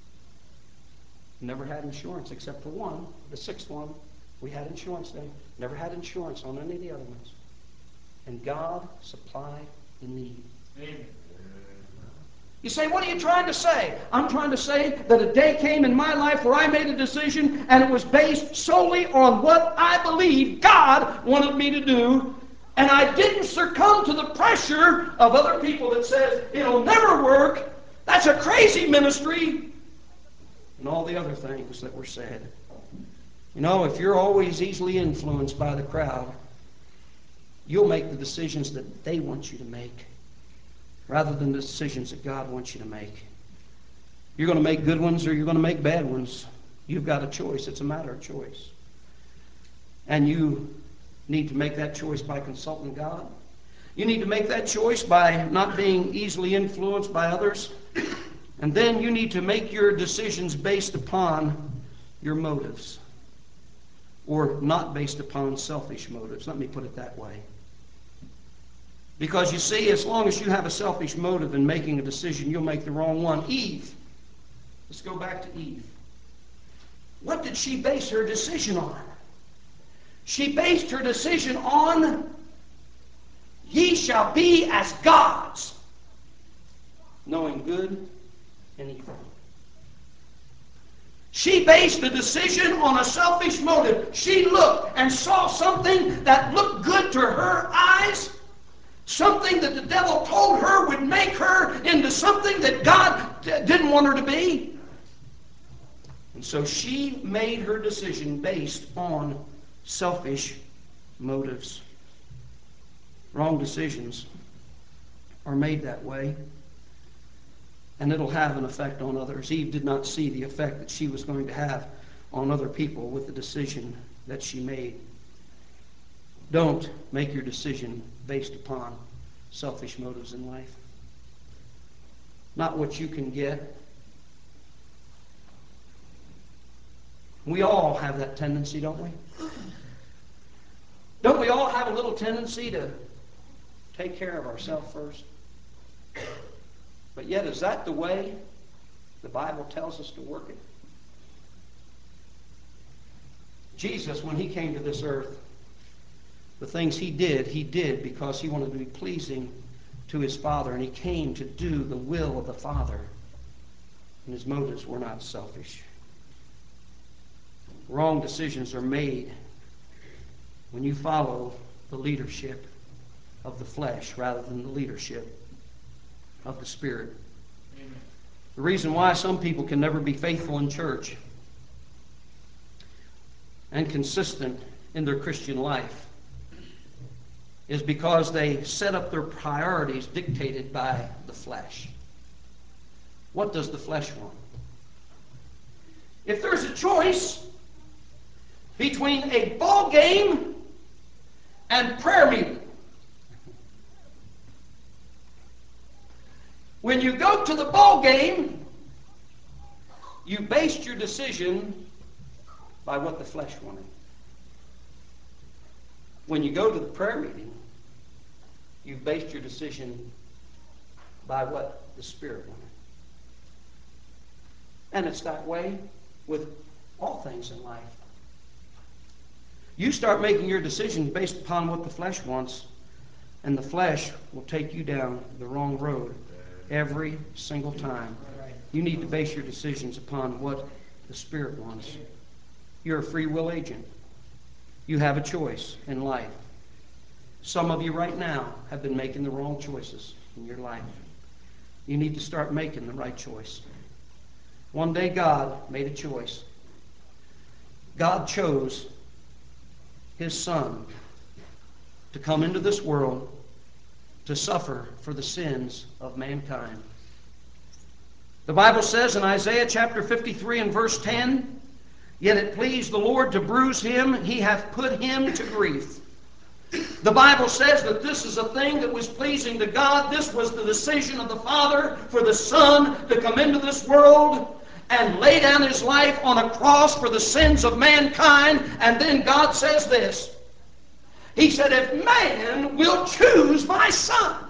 Never had insurance except for one. The sixth one, we had insurance then. Never had insurance on any of the other ones. And God supplied the need. Amen. You say, what are you trying to say? I'm trying to say that a day came in my life where I made a decision, and it was based solely on what I believe God wanted me to do. And I didn't succumb to the pressure of other people that says, it'll never work, that's a crazy ministry, and all the other things that were said. You know, if you're always easily influenced by the crowd, you'll make the decisions that they want you to make, rather than the decisions that God wants you to make. You're going to make good ones or you're going to make bad ones. You've got a choice. It's a matter of choice. And you need to make that choice by consulting God. You need to make that choice by not being easily influenced by others. And then you need to make your decisions based upon your motives, or not based upon selfish motives. Let me put it that way. Because you see, as long as you have a selfish motive in making a decision, you'll make the wrong one. Eve. Let's go back to Eve. What did she base her decision on? She based her decision on, ye shall be as gods, knowing good and evil. She based the decision on a selfish motive. She looked and saw something that looked good to her eyes, something that the devil told her would make her into something that God didn't want her to be. And so she made her decision based on selfish motives. Wrong decisions are made that way, and it'll have an effect on others. Eve did not see the effect that she was going to have on other people with the decision that she made. Don't make your decision based upon selfish motives in life. Not what you can get. We all have that tendency, don't we? Don't we all have a little tendency to take care of ourselves first? But yet, is that the way the Bible tells us to work it? Jesus, when he came to this earth, the things he did, he did because he wanted to be pleasing to his Father, and he came to do the will of the Father. And his motives were not selfish. Wrong decisions are made when you follow the leadership of the flesh rather than the leadership of the Spirit. Amen. The reason why some people can never be faithful in church and consistent in their Christian life is because they set up their priorities dictated by the flesh. What does the flesh want? If there's a choice between a ball game and prayer meeting, when you go to the ball game, you based your decision by what the flesh wanted. When you go to the prayer meeting, you've based your decision by what the Spirit wanted. And it's that way with all things in life. You start making your decisions based upon what the flesh wants, and the flesh will take you down the wrong road every single time. You need to base your decisions upon what the Spirit wants. You're a free will agent. You have a choice in life. Some of you right now have been making the wrong choices in your life. You need to start making the right choice. One day God made a choice. God chose his Son to come into this world to suffer for the sins of mankind. The Bible says in Isaiah chapter fifty-three and verse ten, "Yet it pleased the Lord to bruise him, he hath put him to grief." The Bible says that this is a thing that was pleasing to God. This was the decision of the Father for the Son to come into this world and lay down his life on a cross for the sins of mankind. And then God says this. He said, "If man will choose my Son,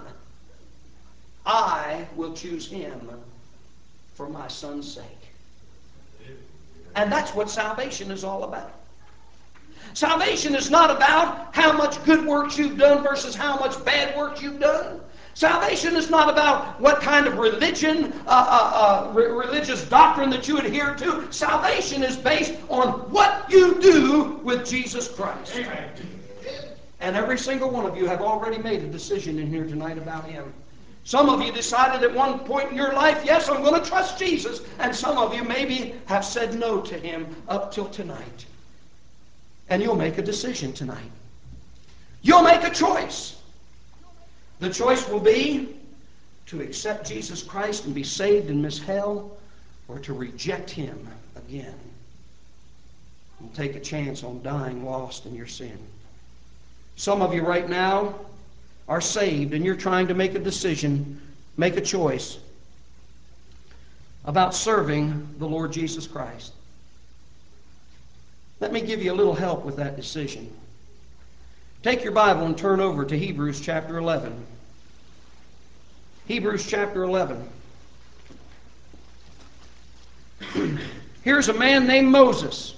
I will choose him for my Son's sake." And that's what salvation is all about. Salvation is not about how much good works you've done versus how much bad work you've done. Salvation is not about what kind of religion, uh, uh, uh, re- religious doctrine that you adhere to. Salvation is based on what you do with Jesus Christ. Amen. And every single one of you have already made a decision in here tonight about him. Some of you decided at one point in your life, yes, I'm going to trust Jesus. And some of you maybe have said no to him up till tonight. And you'll make a decision tonight. You'll make a choice. The choice will be to accept Jesus Christ and be saved and miss hell, or to reject him again and take a chance on dying lost in your sin. Some of you right now are saved and you're trying to make a decision, make a choice about serving the Lord Jesus Christ. Let me give you a little help with that decision. Take your Bible and turn over to Hebrews chapter eleven. Hebrews chapter eleven. Here's a man named Moses.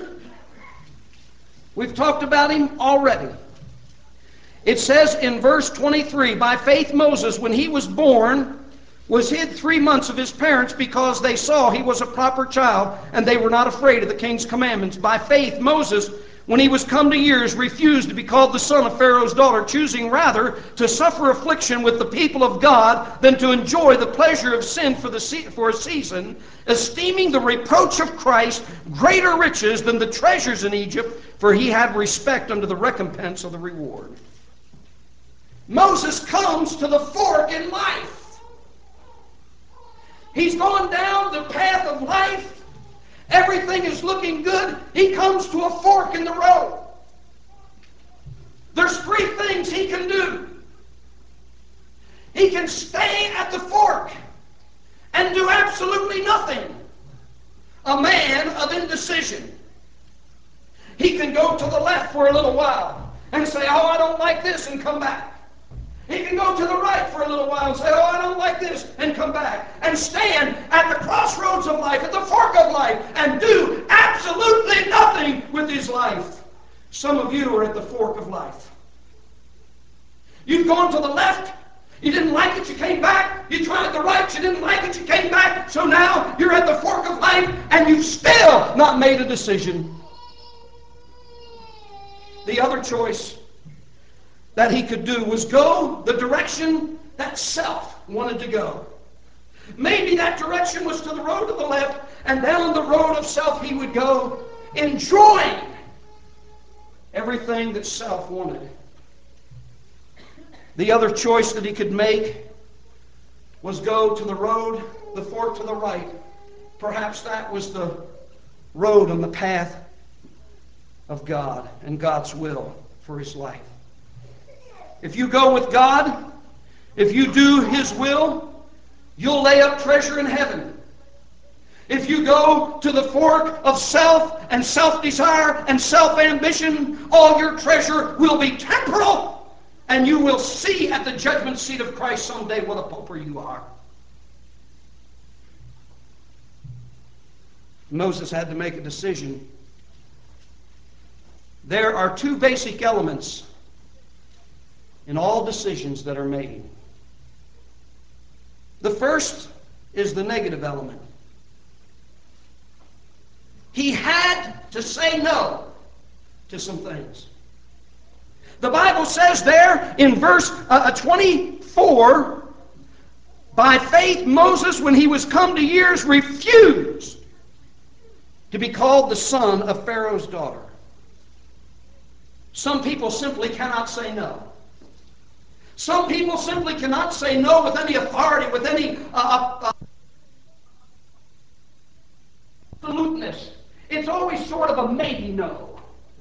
We've talked about him already. It says in verse twenty-three, "By faith Moses, when he was born, was hid three months of his parents because they saw he was a proper child, and they were not afraid of the king's commandments. By faith Moses, when he was come to years, refused to be called the son of Pharaoh's daughter, choosing rather to suffer affliction with the people of God than to enjoy the pleasure of sin for, the se- for a season, esteeming the reproach of Christ greater riches than the treasures in Egypt, for he had respect unto the recompense of the reward. Moses comes to the fork in life. He's going down the path of life. Everything is looking good. He comes to a fork in the road. There's three things he can do. He can stay at the fork and do absolutely nothing. A man of indecision. He can go to the left for a little while and say, oh, I don't like this, and come back. He can go to the right for a little while and say, oh, I don't like this, and come back. And stand at the crossroads of life, at the fork of life, and do absolutely nothing with his life. Some of you are at the fork of life. You've gone to the left. You didn't like it, you came back. You tried the right, you didn't like it, you came back. So now you're at the fork of life, and you've still not made a decision. The other choice that he could do was go the direction that self wanted to go. Maybe that direction was to the road to the left, and down the road of self he would go, enjoying everything that self wanted. The other choice that he could make was go to the road, the fork to the right. Perhaps that was the road on the path of God and God's will for his life. If you go with God, if you do his will, you'll lay up treasure in heaven. If you go to the fork of self and self-desire and self-ambition, all your treasure will be temporal, and you will see at the judgment seat of Christ someday what a pauper you are. Moses had to make a decision. There are two basic elements in all decisions that are made. The first is the negative element. He had to say no to some things. The Bible says there in verse uh, twenty-four, by faith Moses, when he was come to years, refused to be called the son of Pharaoh's daughter. Some people simply cannot say no. Some people simply cannot say no with any authority, with any uh, uh, absoluteness. It's always sort of a maybe no.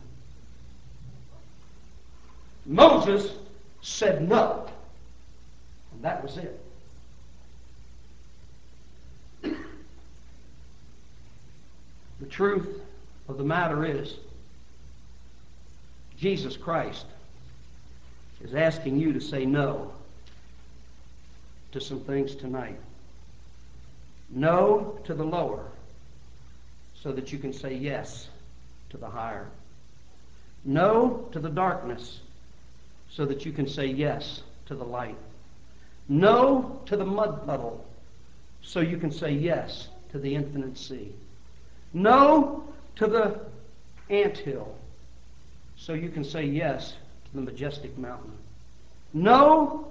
Moses said no, and that was it. The truth of the matter is, Jesus Christ is asking you to say no to some things tonight. No to the lower, so that you can say yes to the higher. No to the darkness, so that you can say yes to the light. No to the mud puddle, so you can say yes to the infinite sea. No to the anthill, so you can say yes to the majestic mountain. No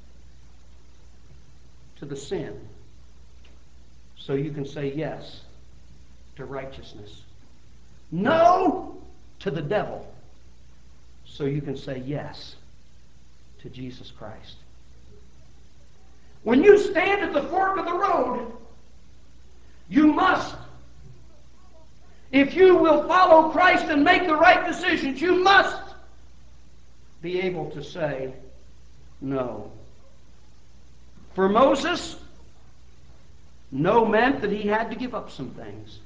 to the sin, so you can say yes to righteousness. No to the devil, so you can say yes to Jesus Christ. When you stand at the fork of the road, you must, if you will follow Christ and make the right decisions, you must be able to say no. For Moses, no meant that he had to give up some things.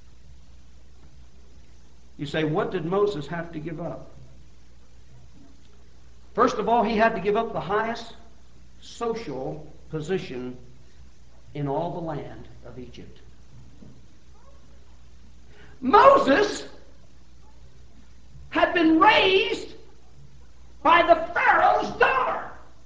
You say, what did Moses have to give up? First of all, he had to give up the highest social position in all the land of Egypt. Moses had been raised by the Pharaoh's daughter.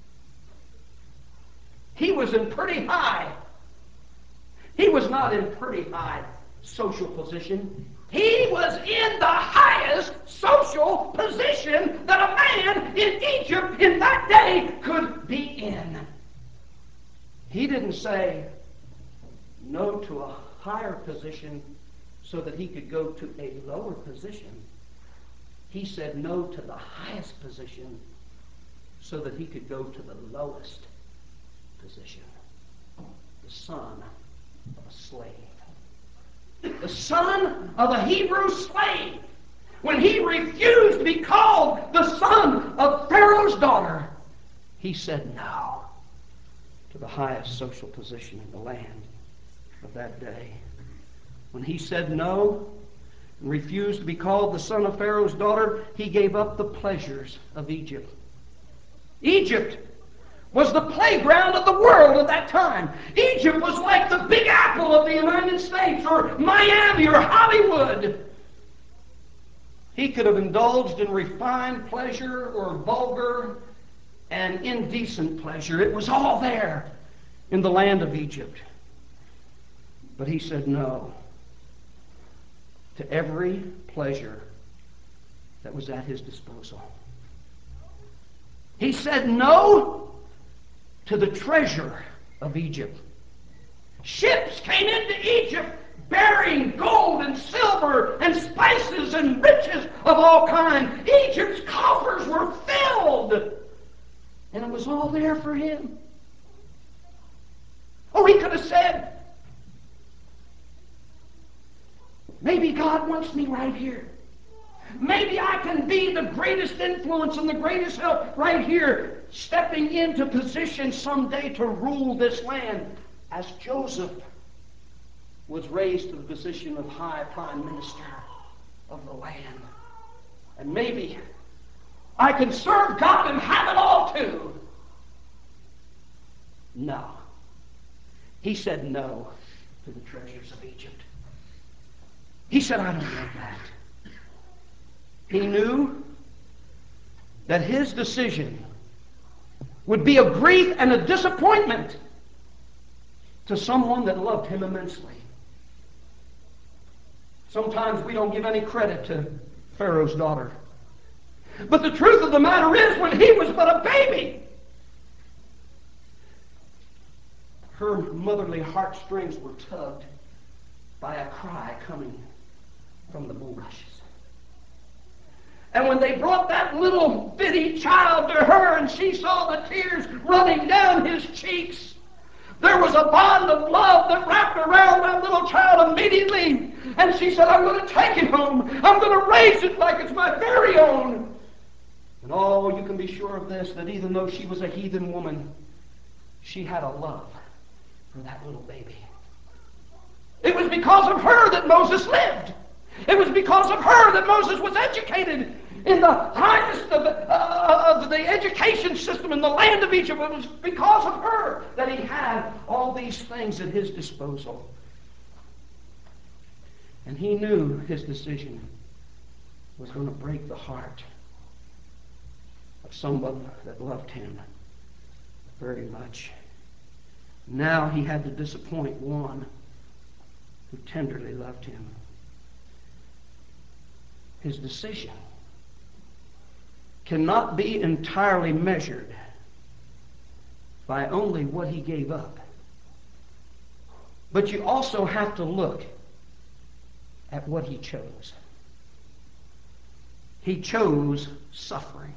He was in pretty high. He was not in pretty high social position. He was in the highest social position that a man in Egypt in that day could be in. He didn't say no to a higher position so that he could go to a lower position. He said no to the highest position so that he could go to the lowest position. The son of a slave. The son of a Hebrew slave. When he refused to be called the son of Pharaoh's daughter, he said no to the highest social position in the land of that day. When he said no and refused to be called the son of Pharaoh's daughter, he gave up the pleasures of Egypt. Egypt was the playground of the world at that time. Egypt was like the Big Apple of the United States, or Miami, or Hollywood. He could have indulged in refined pleasure or vulgar and indecent pleasure. It was all there in the land of Egypt. But he said no to every pleasure that was at his disposal. He said no to the treasure of Egypt. Ships came into Egypt bearing gold and silver and spices and riches of all kinds. Egypt's coffers were filled, and it was all there for him. Oh, he could have said, maybe God wants me right here. Maybe I can be the greatest influence and the greatest help right here, stepping into position someday to rule this land, as Joseph was raised to the position of high prime minister of the land. And maybe I can serve God and have it all too. No. He said no to the treasures of Egypt. He said, I don't want that. He knew that his decision would be a grief and a disappointment to someone that loved him immensely. Sometimes we don't give any credit to Pharaoh's daughter. But the truth of the matter is, when he was but a baby, her motherly heartstrings were tugged by a cry coming from the bulrushes. And when they brought that little bitty child to her and she saw the tears running down his cheeks, there was a bond of love that wrapped around that little child immediately. And she said, I'm going to take it home. I'm going to raise it like it's my very own. And oh, you can be sure of this, that even though she was a heathen woman, she had a love for that little baby. It was because of her that Moses lived. It was because of her that Moses was educated in the highest of, uh, of the education system in the land of Egypt. It was because of her that he had all these things at his disposal. And he knew his decision was going to break the heart of someone that loved him very much. Now he had to disappoint one who tenderly loved him. His decision cannot be entirely measured by only what he gave up. But you also have to look at what he chose. He chose suffering.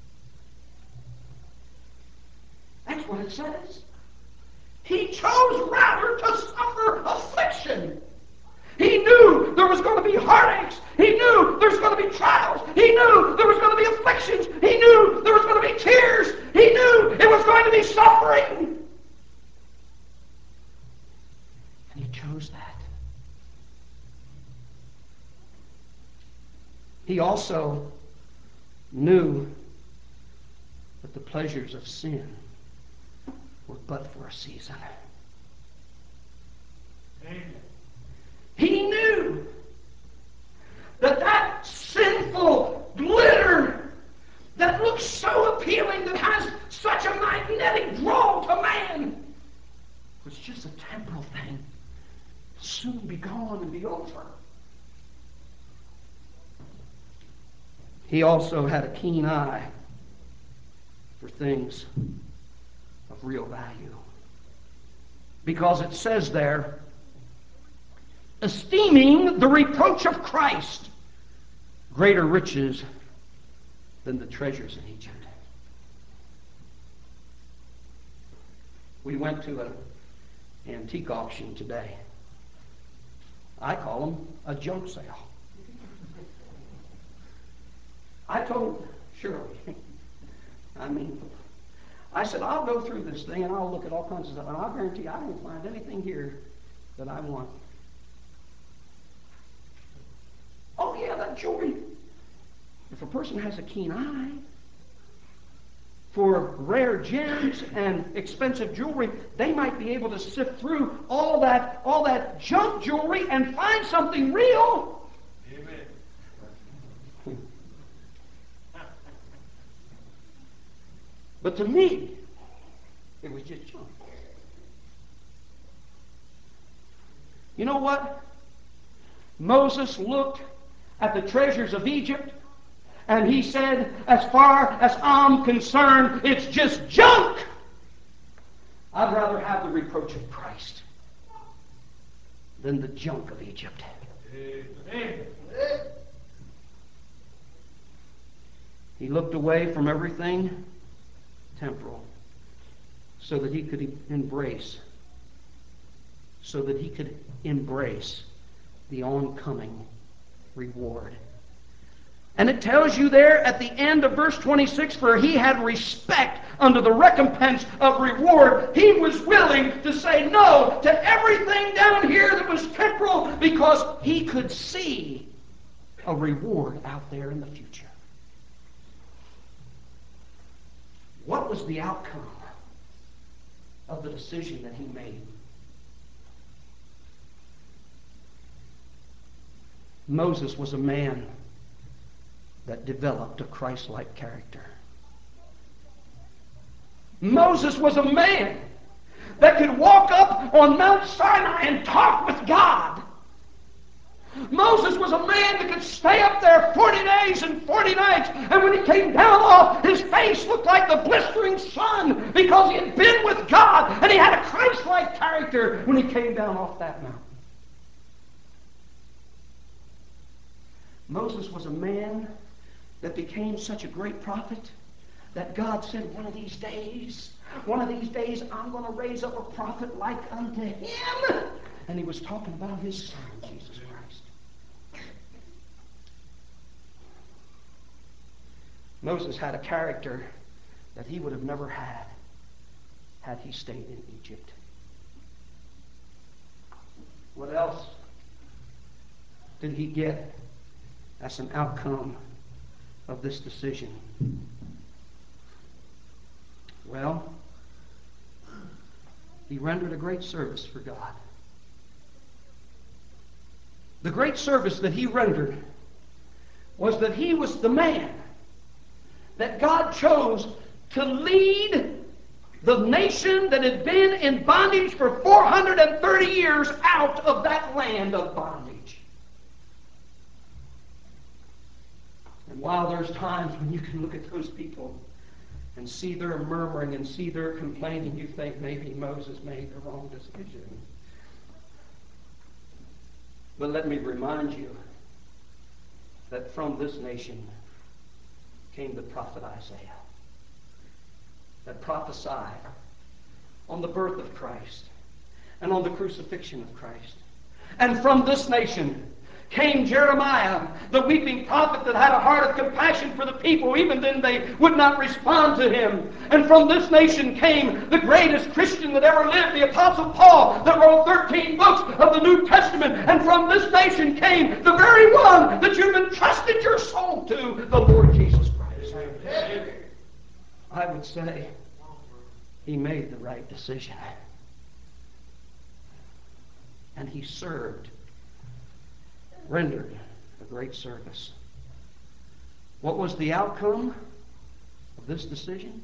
That's what it says. He chose rather to suffer affliction. He knew there was going to be heartaches. He knew there was going to be trials. He knew there was going to be afflictions. He knew there was going to be tears. He knew it was going to be suffering. And he chose that. He also knew that the pleasures of sin were but for a season. Amen. He knew that that sinful glitter that looks so appealing, that has such a magnetic draw to man, was just a temporal thing. It'll soon be gone and be over. he also had a keen eye for things of real value. Because it says there, esteeming the reproach of Christ greater riches than the treasures in Egypt. We went to an antique auction today. I call them a junk sale. I told Shirley, I mean, I said, I'll go through this thing and I'll look at all kinds of stuff, and I'll guarantee I won't find anything here that I want. Oh yeah, that jewelry. If a person has a keen eye for rare gems and expensive jewelry, they might be able to sift through all that, all that junk jewelry and find something real. Amen. But to me, it was just junk. You know what? Moses looked at the treasures of Egypt, and he said, as far as I'm concerned, it's just junk. I'd rather have the reproach of Christ than the junk of Egypt. Amen. He looked away from everything temporal so that he could embrace, so that he could embrace the oncoming reward. And it tells you there at the end of verse twenty-six, for he had respect unto the recompense of reward. He was willing to say no to everything down here that was temporal because he could see a reward out there in the future. What was the outcome of the decision that he made? Moses was a man that developed a Christ-like character. Moses was a man that could walk up on Mount Sinai and talk with God. Moses was a man that could stay up there forty days and forty nights, and when he came down off, his face looked like the blistering sun because he had been with God, and he had a Christ-like character when he came down off that mountain. Moses was a man that became such a great prophet that God said, one of these days, one of these days, I'm going to raise up a prophet like unto him. And he was talking about his son, Jesus Christ. Moses had a character that he would have never had had he stayed in Egypt. What else did he get as an outcome of this decision? Well, he rendered a great service for God. The great service that he rendered was that he was the man that God chose to lead the nation that had been in bondage for four hundred thirty years out of that land of bondage. And while there's times when you can look at those people and see their murmuring and see their complaining, you think maybe Moses made the wrong decision. But let me remind you that from this nation came the prophet Isaiah that prophesied on the birth of Christ and on the crucifixion of Christ. And from this nation came Jeremiah, the weeping prophet that had a heart of compassion for the people, even then they would not respond to him. And from this nation came the greatest Christian that ever lived, the Apostle Paul, that wrote thirteen books of the New Testament. And from this nation came the very one that you've entrusted your soul to, the Lord Jesus Christ. I would say he made the right decision. And he served, rendered a great service. What was the outcome of this decision?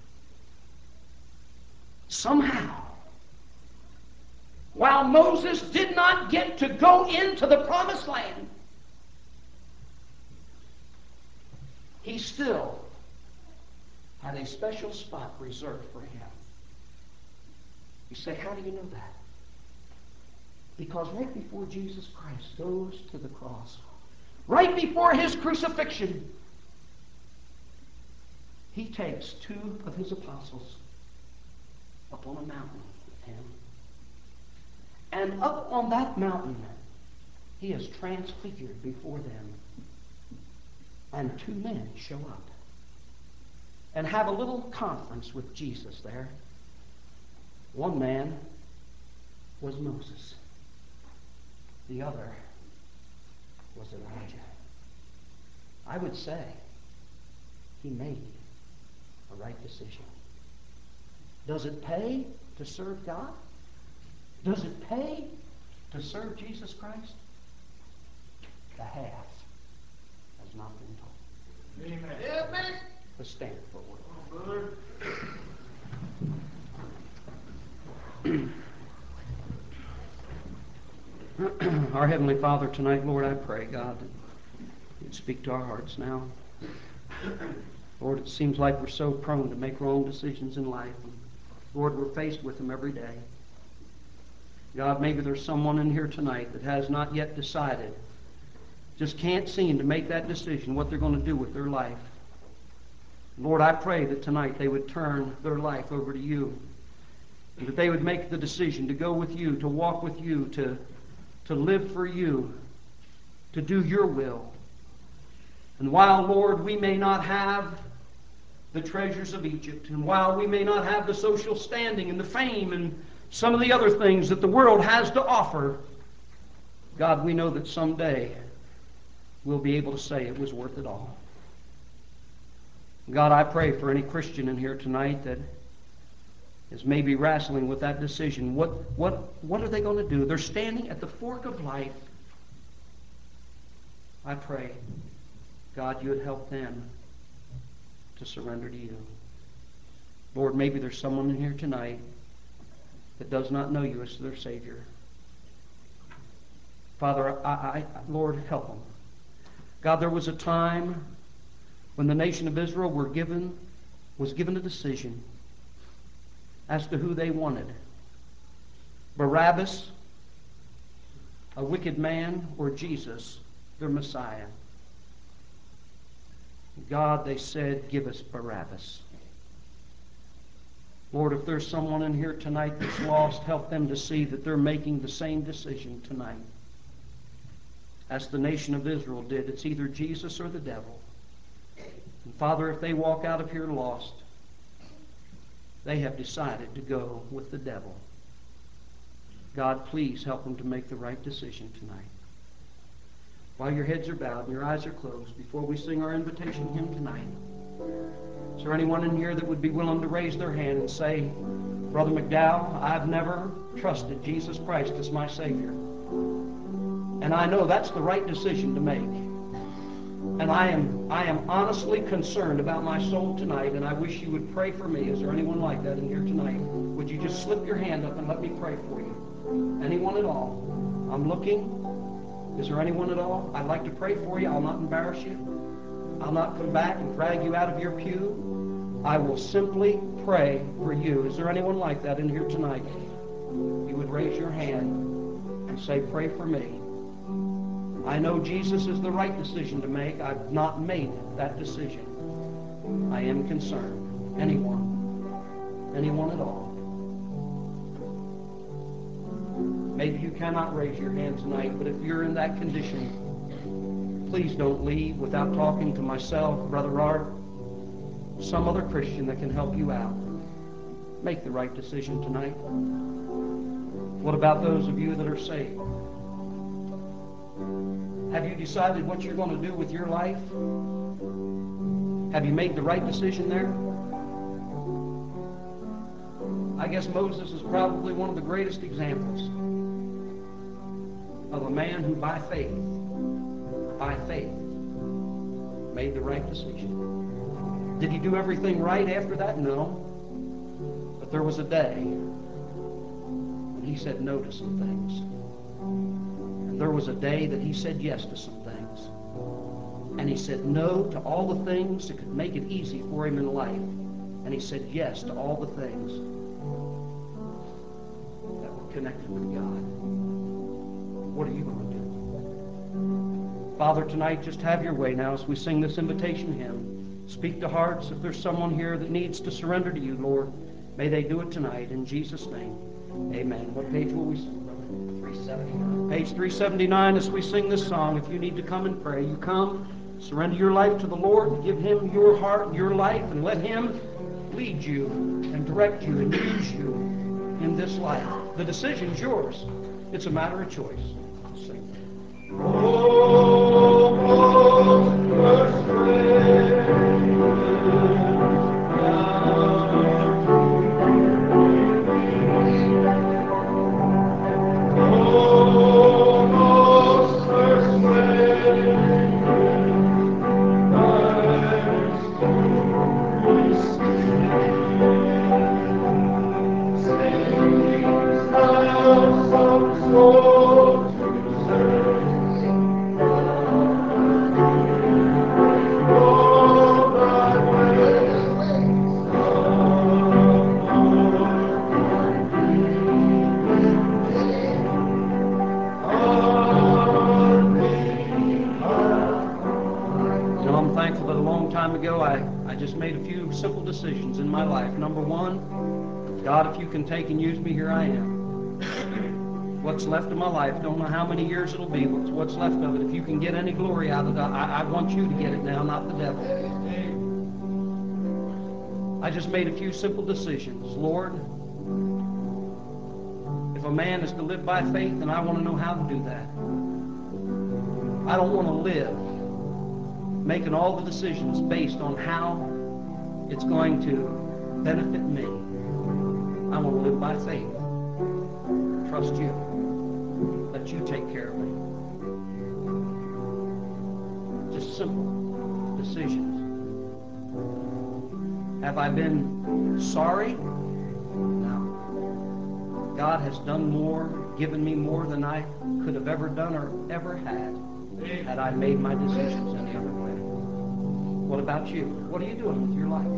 Somehow, while Moses did not get to go into the promised land, He still had a special spot reserved for him. You say, how do you know that? Because right before Jesus Christ goes to the cross, right before his crucifixion, he takes two of his apostles up on a mountain with him. And up on that mountain, he is transfigured before them. And two men show up and have a little conference with Jesus there. One man was Moses. The other was Elijah. I would say he made a right decision. Does it pay to serve God? Does it pay to serve Jesus Christ? The half has not been told. Amen. Amen. Let's stand for a word. Our Heavenly Father, tonight, Lord, I pray, God, that you'd speak to our hearts now. Lord, it seems like we're so prone to make wrong decisions in life. And Lord, we're faced with them every day. God, maybe there's someone in here tonight that has not yet decided, just can't seem to make that decision, what they're going to do with their life. Lord, I pray that tonight they would turn their life over to you, and that they would make the decision to go with you, to walk with you, to, to live for you, to do your will. And while, Lord, we may not have the treasures of Egypt, and while we may not have the social standing and the fame and some of the other things that the world has to offer, God, we know that someday we'll be able to say it was worth it all. God, I pray for any Christian in here tonight that is maybe wrestling with that decision. What, what, what are they going to do? They're standing at the fork of life. I pray, God, you would help them to surrender to you. Lord, maybe there's someone in here tonight that does not know you as their Savior. Father, I, I, Lord, help them. God, there was a time when the nation of Israel were given, was given a decision as to who they wanted. Barabbas, a wicked man, or Jesus, their Messiah. God, they said, give us Barabbas. Lord, if there's someone in here tonight that's lost, help them to see that they're making the same decision tonight as the nation of Israel did. It's either Jesus or the devil. And Father, if they walk out of here lost, they have decided to go with the devil. God, please help them to make the right decision tonight. While your heads are bowed and your eyes are closed, before we sing our invitation hymn tonight, is there anyone in here that would be willing to raise their hand and say, Brother McDowell, I've never trusted Jesus Christ as my Savior. And I know that's the right decision to make. And I am, I am honestly concerned about my soul tonight, and I wish you would pray for me. Is there anyone like that in here tonight? Would you just slip your hand up and let me pray for you? Anyone at all? I'm looking. Is there anyone at all? I'd like to pray for you. I'll not embarrass you. I'll not come back and drag you out of your pew. I will simply pray for you. Is there anyone like that in here tonight? You would raise your hand and say, pray for me. I know Jesus is the right decision to make. I've not made that decision. I am concerned. Anyone? Anyone at all? Maybe you cannot raise your hand tonight, but if you're in that condition, please don't leave without talking to myself, Brother Art, some other Christian that can help you out. Make the right decision tonight. What about those of you that are saved? Have you decided what you're going to do with your life? Have you made the right decision there? I guess Moses is probably one of the greatest examples of a man who by faith, by faith, made the right decision. Did he do everything right after that? No. But there was a day when he said no to some things. And there was a day that he said yes to some things. And he said no to all the things that could make it easy for him in life. And he said yes to all the things that were connected with God. What are you going to do? Father, tonight, just have your way now as we sing this invitation hymn. Speak to hearts. If there's someone here that needs to surrender to you, Lord, may they do it tonight. In Jesus' name, amen. What page will we sing, brother? three seventy-nine. Page three seventy-nine as we sing this song. If you need to come and pray, you come. Surrender your life to the Lord. Give him your heart and your life, and let him lead you and direct you and use you in this life. The decision's yours. It's a matter of choice. Sing. Oh, most simple decisions in my life. Number one, God, if you can take and use me, here I am. What's left of my life, don't know how many years it'll be, what's, what's left of it. If you can get any glory out of it, I, I want you to get it now, not the devil. I just made a few simple decisions. Lord, if a man is to live by faith, then I want to know how to do that. I don't want to live making all the decisions based on how it's going to benefit me. I want to live by faith. Trust you. Let you take care of me. Just simple decisions. Have I been sorry? No. God has done more, given me more than I could have ever done or ever had, had I made my decisions any other way. What about you? What are you doing with your life?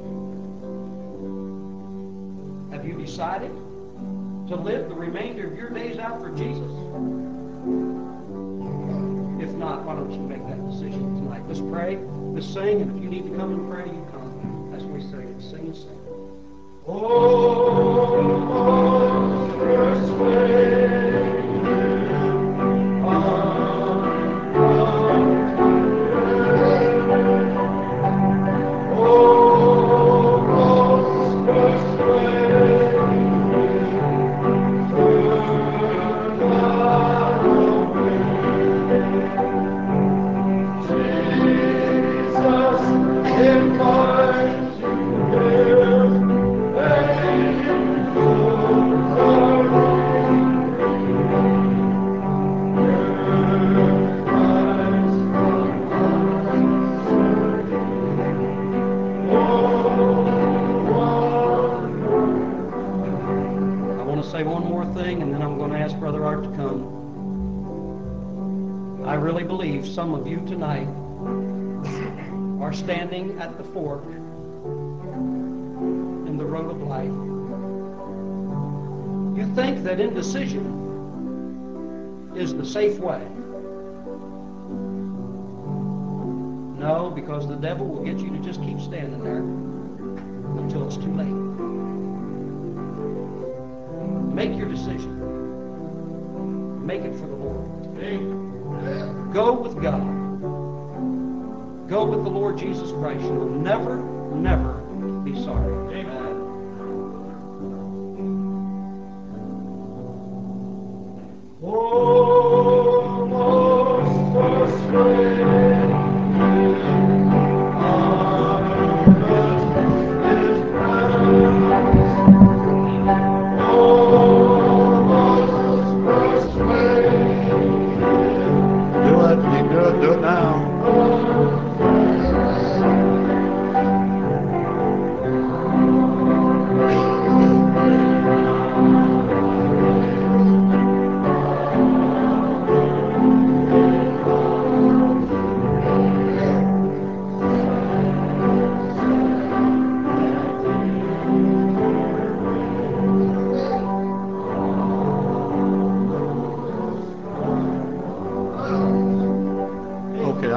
Have you decided to live the remainder of your days out for Jesus? If not, why don't you make that decision tonight? Let's pray, let's sing, and if you need to come and pray, you come. As we sing, sing and sing. Oh, monstrous way. Some of you tonight are standing at the fork in the road of life. You think that indecision is the safe way. No, because the devil will get you to just keep standing there until it's too late. Make your decision. Make it for the Lord. Go with God. Go with the Lord Jesus Christ. You will never, never be sorry. Amen. Oh, most frustrated. Do it now.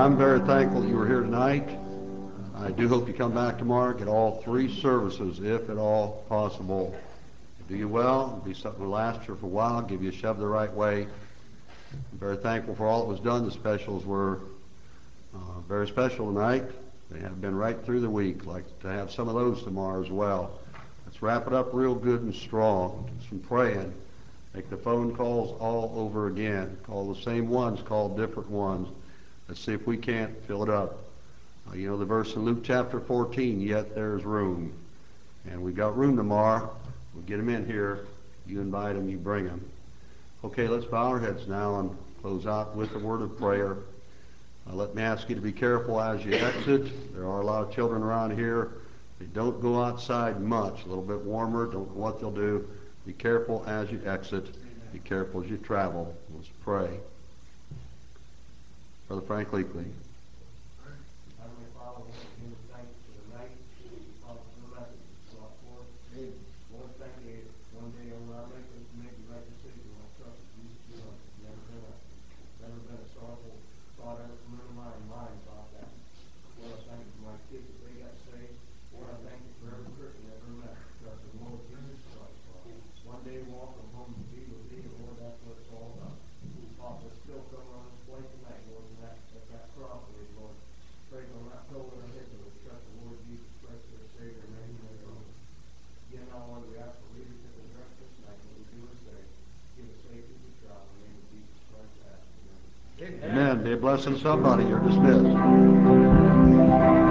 I'm very thankful that you were here tonight. I do hope you come back tomorrow, get all three services, if at all possible. Do you well, it'll be something to last you for a while, give you a shove the right way. I'm very thankful for all that was done. The specials were uh, very special tonight. They have been right through the week. Like to have some of those tomorrow as well. Let's wrap it up real good and strong. Do some praying. Make the phone calls all over again. Call the same ones, call different ones. Let's see if we can't fill it up. Uh, you know the verse in Luke chapter fourteen, yet there's room. And we've got room tomorrow. We'll get them in here. You invite them, you bring them. Okay, let's bow our heads now and close out with a word of prayer. Uh, let me ask you to be careful as you exit. There are a lot of children around here. They don't go outside much. A little bit warmer. Don't know what they'll do. Be careful as you exit. Be careful as you travel. Let's pray. Brother Frank Leakley. Heavenly Father, once again, thank you for the night. Father, for the message you brought forth. Lord, thank you. One day when I make the, make the right decision, I'll trust in Jesus Christ. It's never been a, never been a sorrowful thought ever come into my mind about that. Lord, I thank you for my kids that they got saved. Lord, I thank you for every Christian I ever met. Trust in the Lord Jesus Christ, Father. One day walk from home to be with thee, and Lord, that's what it's all about. Father, there's still someone on this place tonight, Lord, and that, at that crossroads, Lord. Pray they'll not go with our heads, but trust the Lord Jesus Christ, their Savior, and name their own. Again, now, Lord, we ask for leadership and direction this night. What we do is say, give us safety to travel. In the name of Jesus Christ, I ask. Amen. Amen. Be a blessing to somebody. You're dismissed.